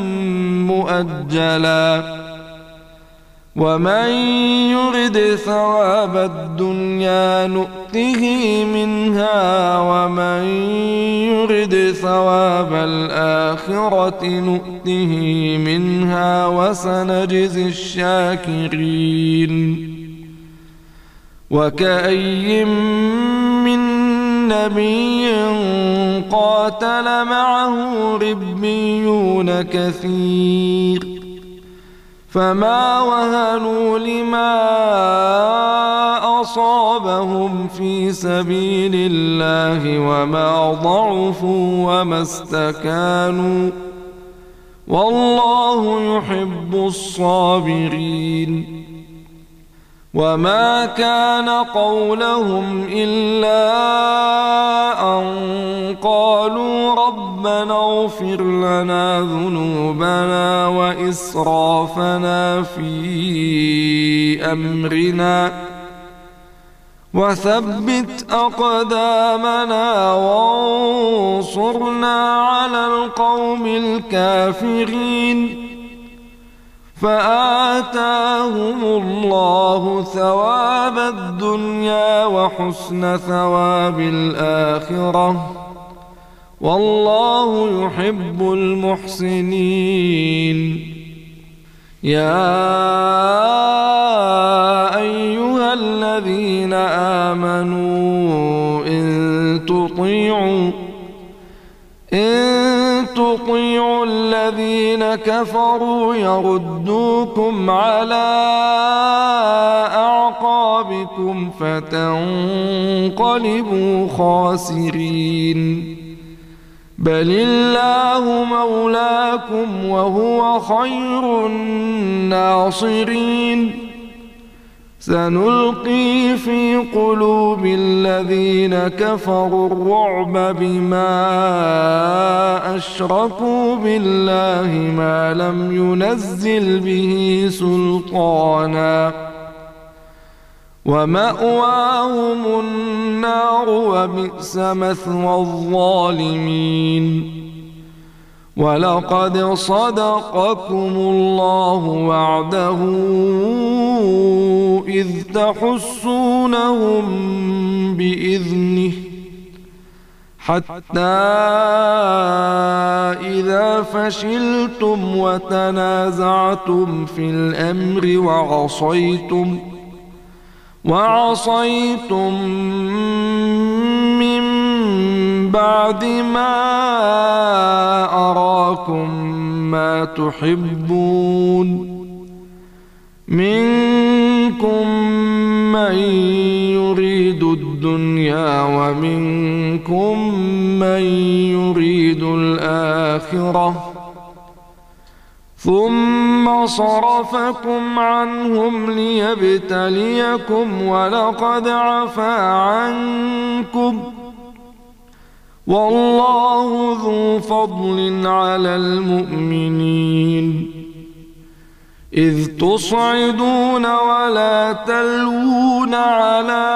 مؤجلا ومن يرد ثواب الدنيا نؤته منها ومن يرد ثواب الآخرة نؤته منها وسنجزي الشاكرين وكأي من نبي قاتل معه ربيون كثير فما وهنوا لما أصابهم في سبيل الله وما ضعفوا وما استكانوا والله يحب الصابرين وما كان قولهم إلا أن قالوا ربنا اغفر لنا ذنوبنا وإسرافنا في أمرنا وثبت أقدامنا وانصرنا على القوم الكافرين فآتاهم الله ثواب الدنيا وحسن ثواب الآخرة والله يحب المحسنين يا أيها الذين آمنوا إن تطيعوا الذين كفروا يردوكم على أعقابكم فتنقلبوا خاسرين بل الله مولاكم وهو خير الناصرين سنلقي في قلوب الذين كفروا الرعب بما أشركوا بالله ما لم ينزل به سلطانا ومأواهم النار وبئس مثوى الظالمين ولقد صدقكم الله وعده إذ تحسونهم بإذنه حتى إذا فشلتم وتنازعتم في الأمر وعصيتم من بعد ما أراكم ما تحبون منكم من يريد الدنيا ومنكم من يريد الآخرة ثم صرفكم عنهم ليبتليكم ولقد عفا عنكم والله ذو فضل على المؤمنين إذ تصعدون ولا تلوون على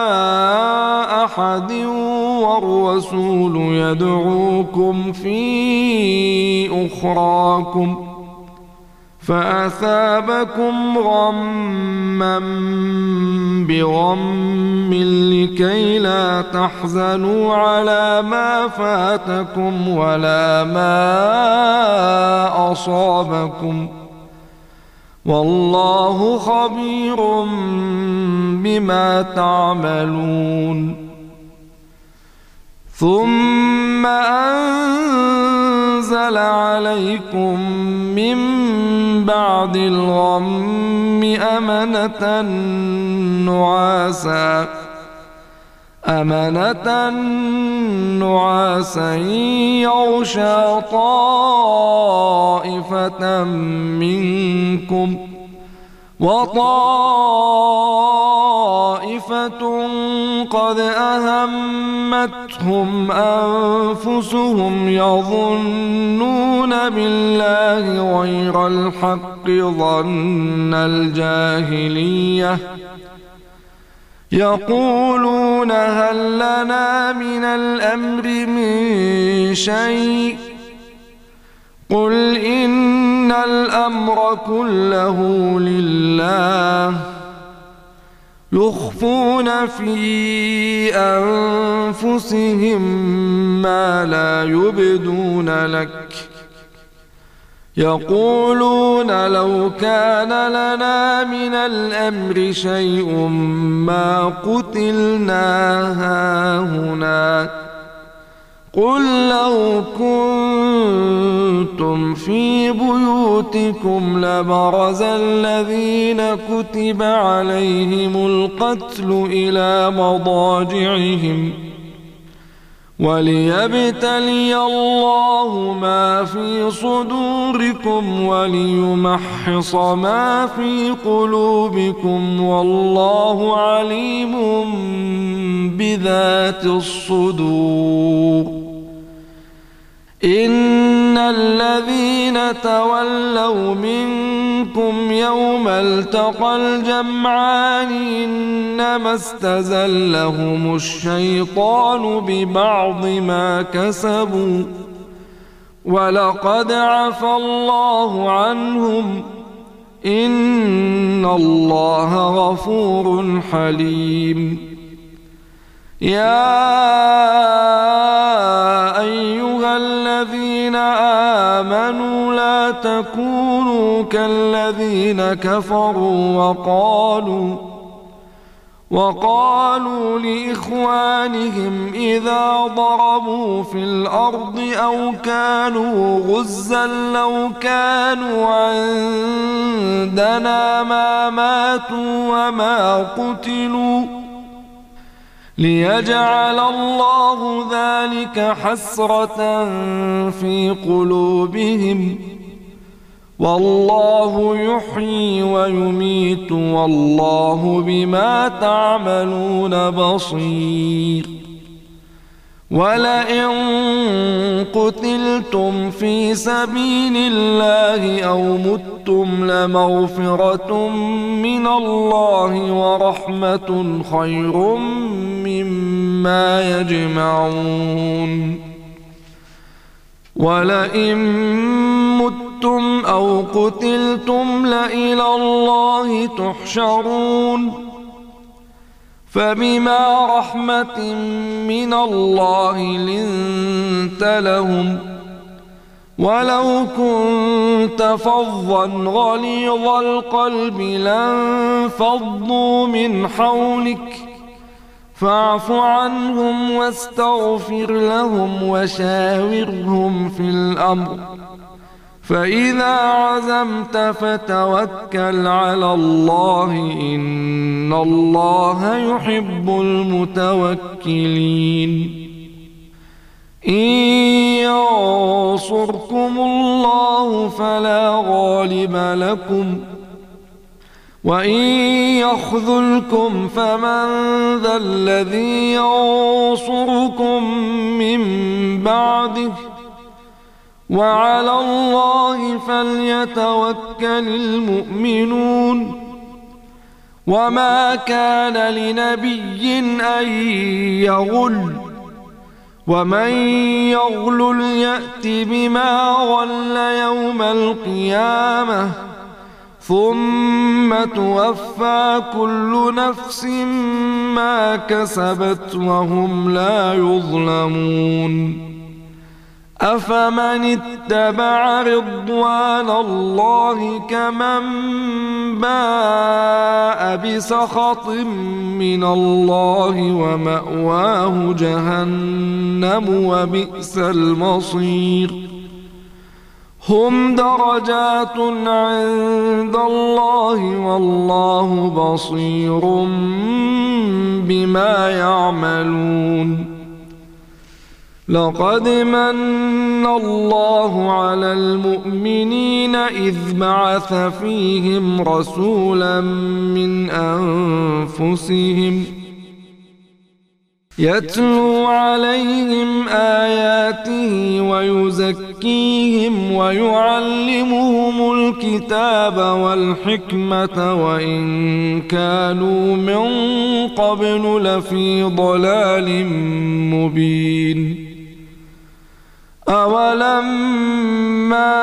أحد والرسول يدعوكم في أخراكم فأثابكم غما بغم لكي لا تحزنوا على ما فاتكم ولا ما أصابكم والله خبير بما تعملون ثم أنزل عليكم من بعد الغم أمنة نعاسا يغشى طائفة منكم وطائفة قد أهمتهم أنفسهم يظنون بالله غير الحق ظن الجاهلية يقولون هل لنا من الأمر من شيء قل إن الأمر كله لله يخفون في أنفسهم ما لا يبدون لك يقولون لو كان لنا من الأمر شيء ما قتلنا هاهنا قل لو كنتم في بيوتكم لبرز الذين كتب عليهم القتل إلى مضاجعهم وليبتلي الله ما في صدوركم وليمحص ما في قلوبكم والله عليم بذات الصدور. إن الذين تولوا منكم يوم التقى الجمعان إنما استزلهم الشيطان ببعض ما كسبوا ولقد عفى الله عنهم إن الله غفور حليم. يا أيها الذين آمنوا لا تكونوا كالذين كفروا وقالوا لإخوانهم إذا ضربوا في الأرض أو كانوا غزا لو كانوا عندنا ما ماتوا وما قتلوا ليجعل الله ذلك حسرة في قلوبهم والله يحيي ويميت والله بما تعملون بصير. ولئن قتلتم في سبيل الله أو متم لمغفرة من الله ورحمة خير مما يجمعون. ولئن متم أو قتلتم لإلى الله تحشرون. فبما رحمة من الله لنت لهم ولو كنت فظا غليظ القلب لانفضوا من حولك فاعف عنهم واستغفر لهم وشاورهم في الأمر فإذا عزمت فتوكل على الله إن الله يحب المتوكلين. إن ينصركم الله فلا غالب لكم وإن يخذلكم فمن ذا الذي ينصركم من بعده وعلى الله فليتوكل المؤمنون. وما كان لنبي أن يغل ومن يغلل يأت بما غل يوم القيامة ثم توفى كل نفس ما كسبت وهم لا يظلمون. أفمن اتبع رضوان الله كمن باء بسخط من الله ومأواه جهنم وبئس المصير. هم درجات عند الله والله بصير بما يعملون. لقد من الله على المؤمنين إذ بعث فيهم رسولا من أنفسهم يتلو عليهم آياته ويزكيهم ويعلمهم الكتاب والحكمة وإن كانوا من قبل لفي ضلال مبين. أولما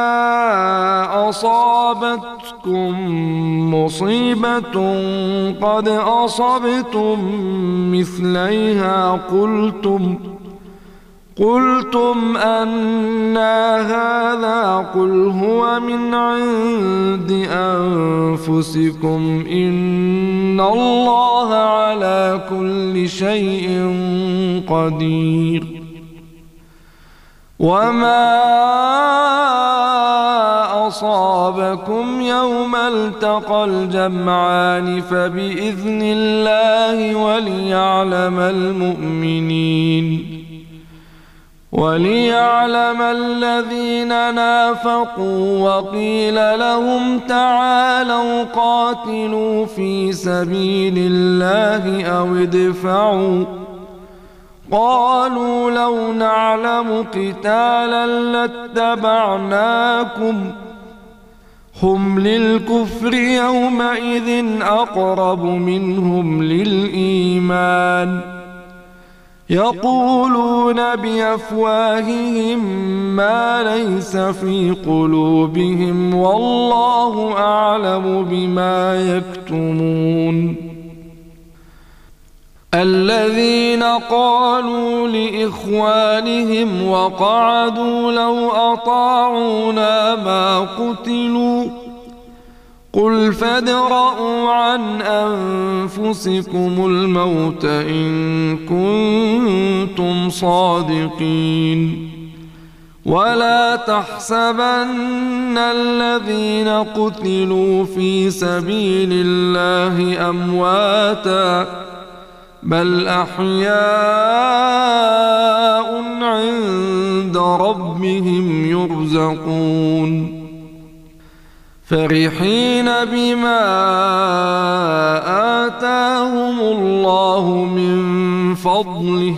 أصابتكم مصيبة قد أصبتم مثليها قلتم أنى هذا قل هو من عند أنفسكم إن الله على كل شيء قدير. وما أصابكم يوم التقى الجمعان فبإذن الله وليعلم الذين نافقوا وقيل لهم تعالوا قاتلوا في سبيل الله أو ادفعوا قالوا لو نعلم قتالا لاتبعناكم هم للكفر يومئذ أقرب منهم للإيمان يقولون بأفواههم ما ليس في قلوبهم والله أعلم بما يكتمون الذين قالوا لإخوانهم وقعدوا لو أطاعونا ما قتلوا قل فادرءوا عن أنفسكم الموت إن كنتم صادقين ولا تحسبن الذين قتلوا في سبيل الله أمواتا بل أحياء عند ربهم يرزقون فرحين بما آتاهم الله من فضله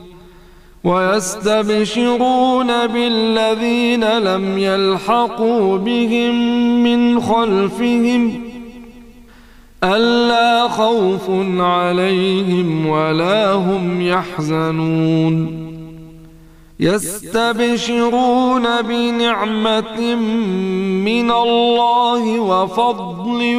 ويستبشرون بالذين لم يلحقوا بهم من خلفهم ألا خوف عليهم ولا هم يحزنون يستبشرون بنعمة من الله وفضل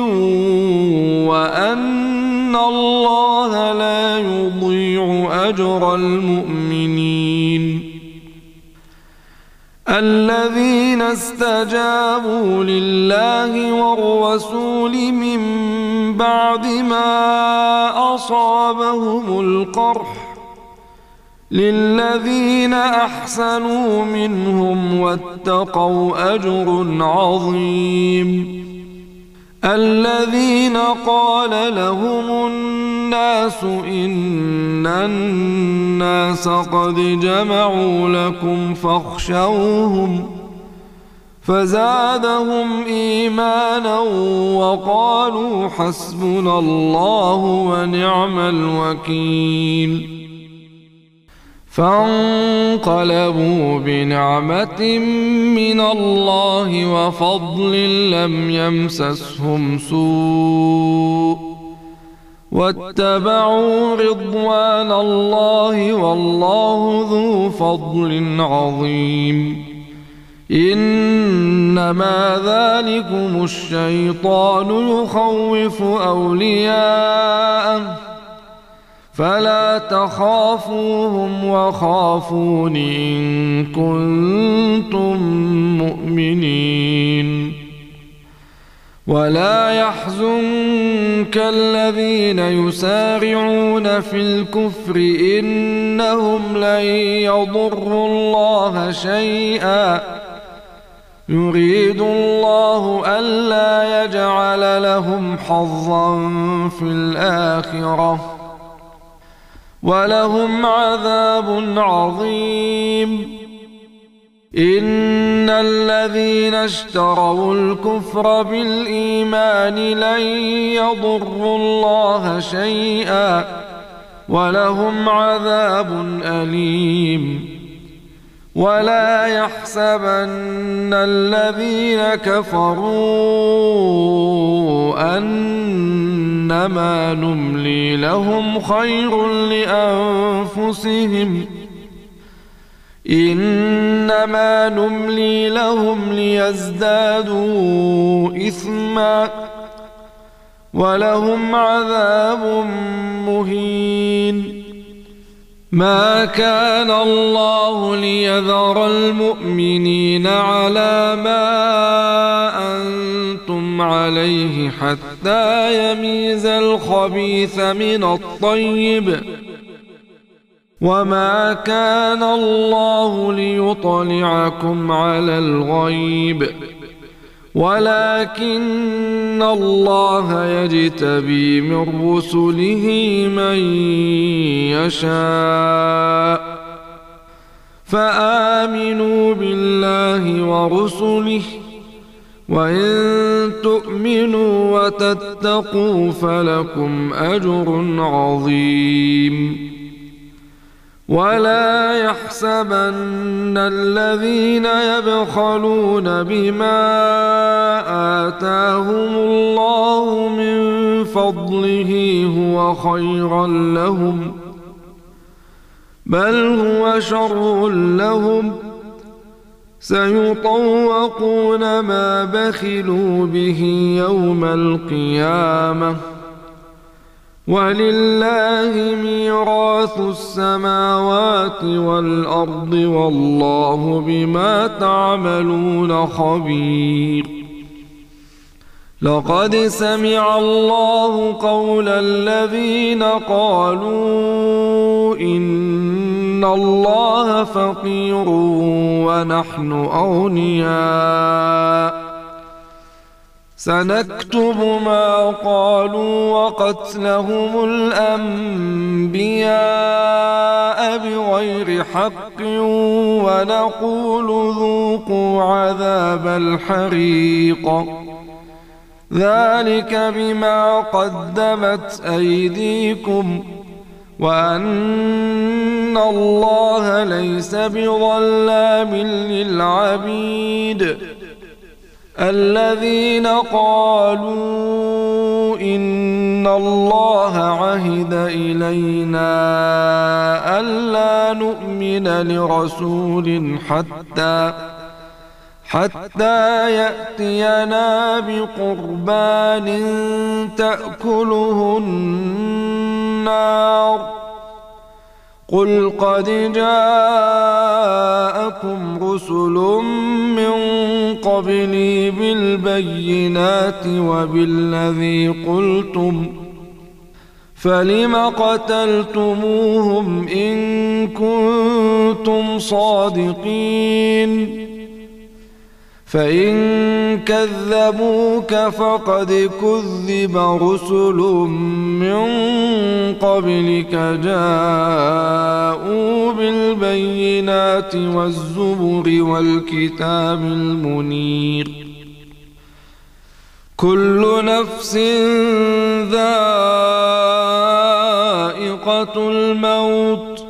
وأن الله لا يضيع أجر المؤمنين الذين استجابوا لله والرسول من بعد ما أصابهم القرح للذين أحسنوا منهم واتقوا أجر عظيم الذين قال لهم الناس إن الناس قد جمعوا لكم فاخشوهم فزادهم إيمانا وقالوا حسبنا الله ونعم الوكيل فانقلبوا بنعمة من الله وفضل لم يمسسهم سوء واتبعوا رضوان الله والله ذو فضل عظيم إنما ذلكم الشيطان يخوف أولياءه فلا تخافوهم وخافون إن كنتم مؤمنين ولا يحزنك الذين يسارعون في الكفر إنهم لن يضروا الله شيئا يريد الله ألا يجعل لهم حظا في الآخرة ولهم عذاب عظيم إن الذين اشتروا الكفر بالإيمان لن يضروا الله شيئا ولهم عذاب أليم ولا يحسبن الذين كفروا أنما نملي لهم خير لأنفسهم إنما نملي لهم ليزدادوا إثما ولهم عذاب مهين ما كان الله ليذر المؤمنين على ما أنتم عليه حتى يميز الخبيث من الطيب وما كان الله ليطلعكم على الغيب ولكن الله يجتبي من رسله من يشاء فآمنوا بالله ورسله وإن تؤمنوا وتتقوا فلكم أجر عظيم ولا يحسبن الذين يبخلون بما آتاهم الله من فضله هو خيرا لهم بل هو شر لهم سيطوقون ما بخلوا به يوم القيامة ولله ميراث السماوات والأرض والله بما تعملون خبير لقد سمع الله قول الذين قالوا إن الله فقير ونحن أغنياء سنكتب ما قالوا وقتلهم الأنبياء بغير حق ونقول ذوقوا عذاب الحريق ذلك بما قدمت أيديكم وأن الله ليس بظلام للعبيد الذين قالوا إن الله عهد إلينا ألا نؤمن لرسول حتى يأتينا بقربان تأكله النار قل قد جاءكم رسل من قبلي بالبينات وبالذي قلتم فلم قتلتموهم إن كنتم صادقين فإن كذبوك فقد كذب رسل من قبلك جاءوا بالبينات والزبر والكتاب المنير كل نفس ذائقة الموت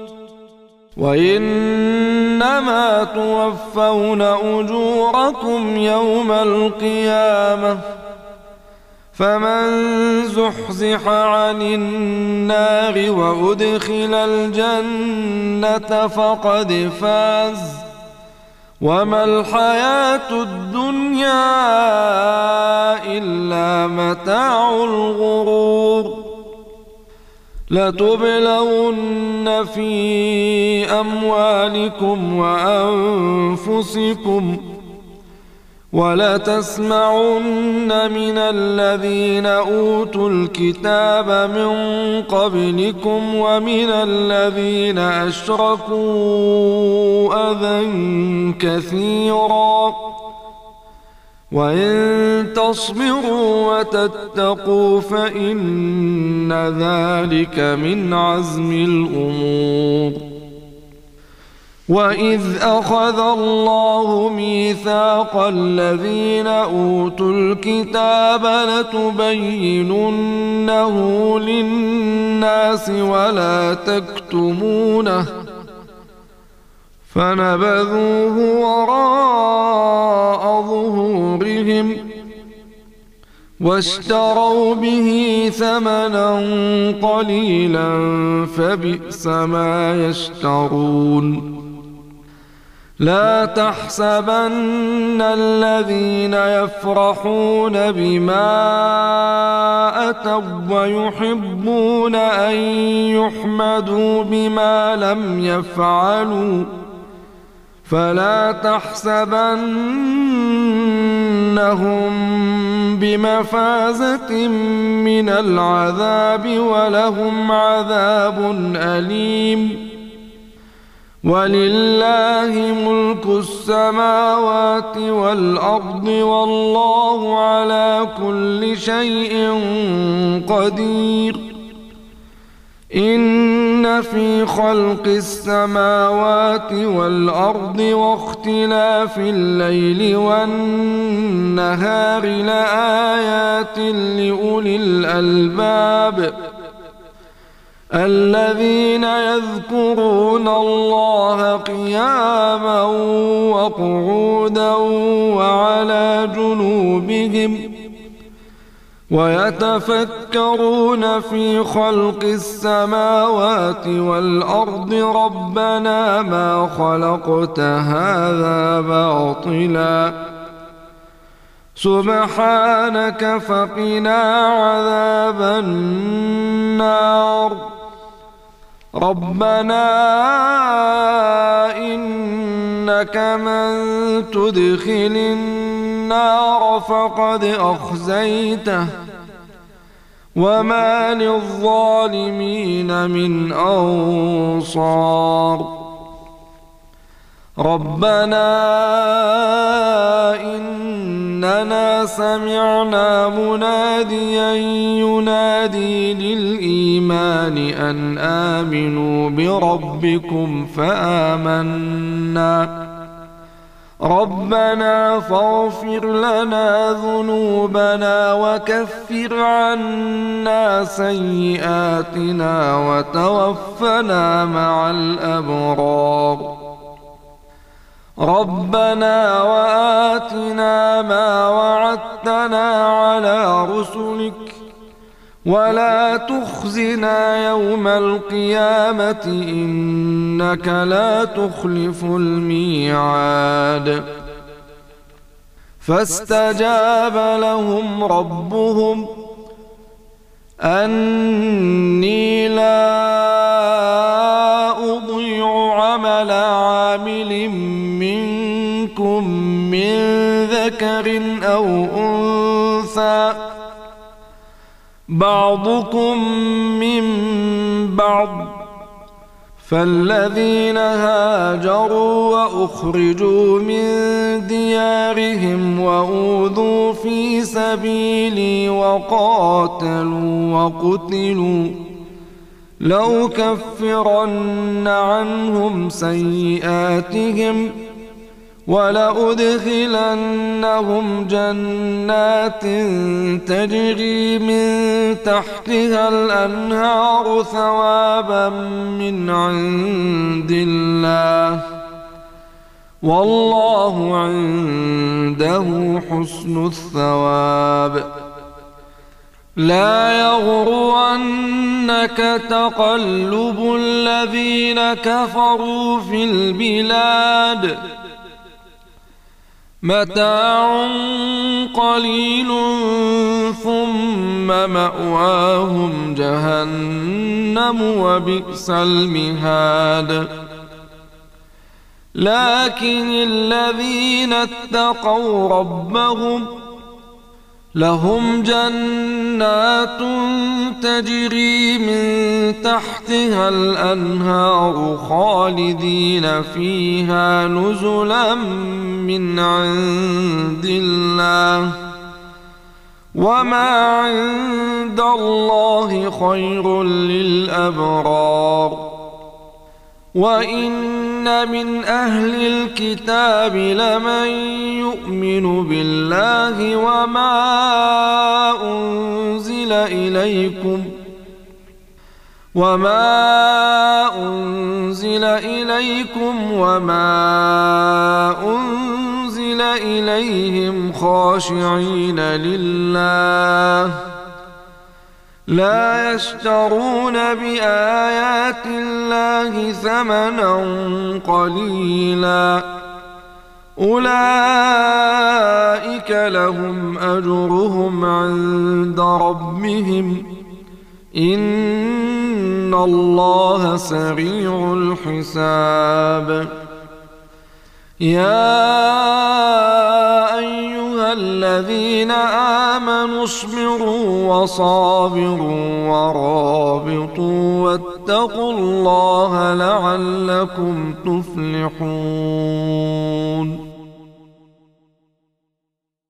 وإنما توفون أجوركم يوم القيامة فمن زحزح عن النار وأدخل الجنة فقد فاز وما الحياة الدنيا إلا متاع الغرور لتبلون في أموالكم وأنفسكم ولتسمعن من الذين أوتوا الكتاب من قبلكم ومن الذين أشركوا أذى كثيرا وإن تصبروا وتتقوا فإن ذلك من عزم الأمور وإذ أخذ الله ميثاق الذين أوتوا الكتاب لتبيننه للناس ولا تكتمونه فنبذوه وراء ظهورهم واشتروا به ثمنا قليلا فبئس ما يشترون لا تحسبن الذين يفرحون بما أتوا ويحبون أن يحمدوا بما لم يفعلوا فلا تحسبنهم بمفازة من العذاب ولهم عذاب أليم ولله ملك السماوات والأرض والله على كل شيء قدير إن في خلق السماوات والأرض واختلاف الليل والنهار لآيات لأولي الألباب الذين يذكرون الله قياما وقعودا وعلى جنوبهم ويتفكرون في خلق السماوات والأرض ربنا ما خلقت هذا باطلا سبحانك فقنا عذاب النار ربنا إنك من تدخل النار فقد أخزيته وما للظالمين من أنصار ربنا إننا سمعنا مناديا ينادي للإيمان أن آمنوا بربكم فآمنا ربنا فاغفر لنا ذنوبنا وكفر عنا سيئاتنا وتوفنا مع الأبرار ربنا وآتنا ما وعدتنا على رسلك ولا تخزنا يوم القيامة إنك لا تخلف الميعاد فاستجاب لهم ربهم أني لا أضيع عمل عامل منكم من ذكر أو أنثى بعضكم من بعض فالذين هاجروا وأخرجوا من ديارهم وأوذوا في سبيلي وقاتلوا وقتلوا لأكفرن عنهم سيئاتهم ولأدخلنهم جنات تجري من تحتها الأنهار ثوابا من عند الله والله عنده حسن الثواب لا يغرنك تقلب الذين كفروا في البلاد متاع قليل ثم مأواهم جهنم وبئس المهاد لكن الذين اتقوا ربهم لهم جنات تجري من تحتها الأنهار خالدين فيها نزلا من عند الله وما عند الله خير للأبرار وإن من أهل الكتاب لمن يؤمن بالله وما أنزل إليكم وما أنزل إليهم خاشعين لله لا يشترون بآيات الله ثمنا قليلا أولئك لهم أجرهم عند ربهم إن الله سريع الحساب يا أيها الذين آمنوا اصبروا وصابروا ورابطوا واتقوا الله لعلكم تفلحون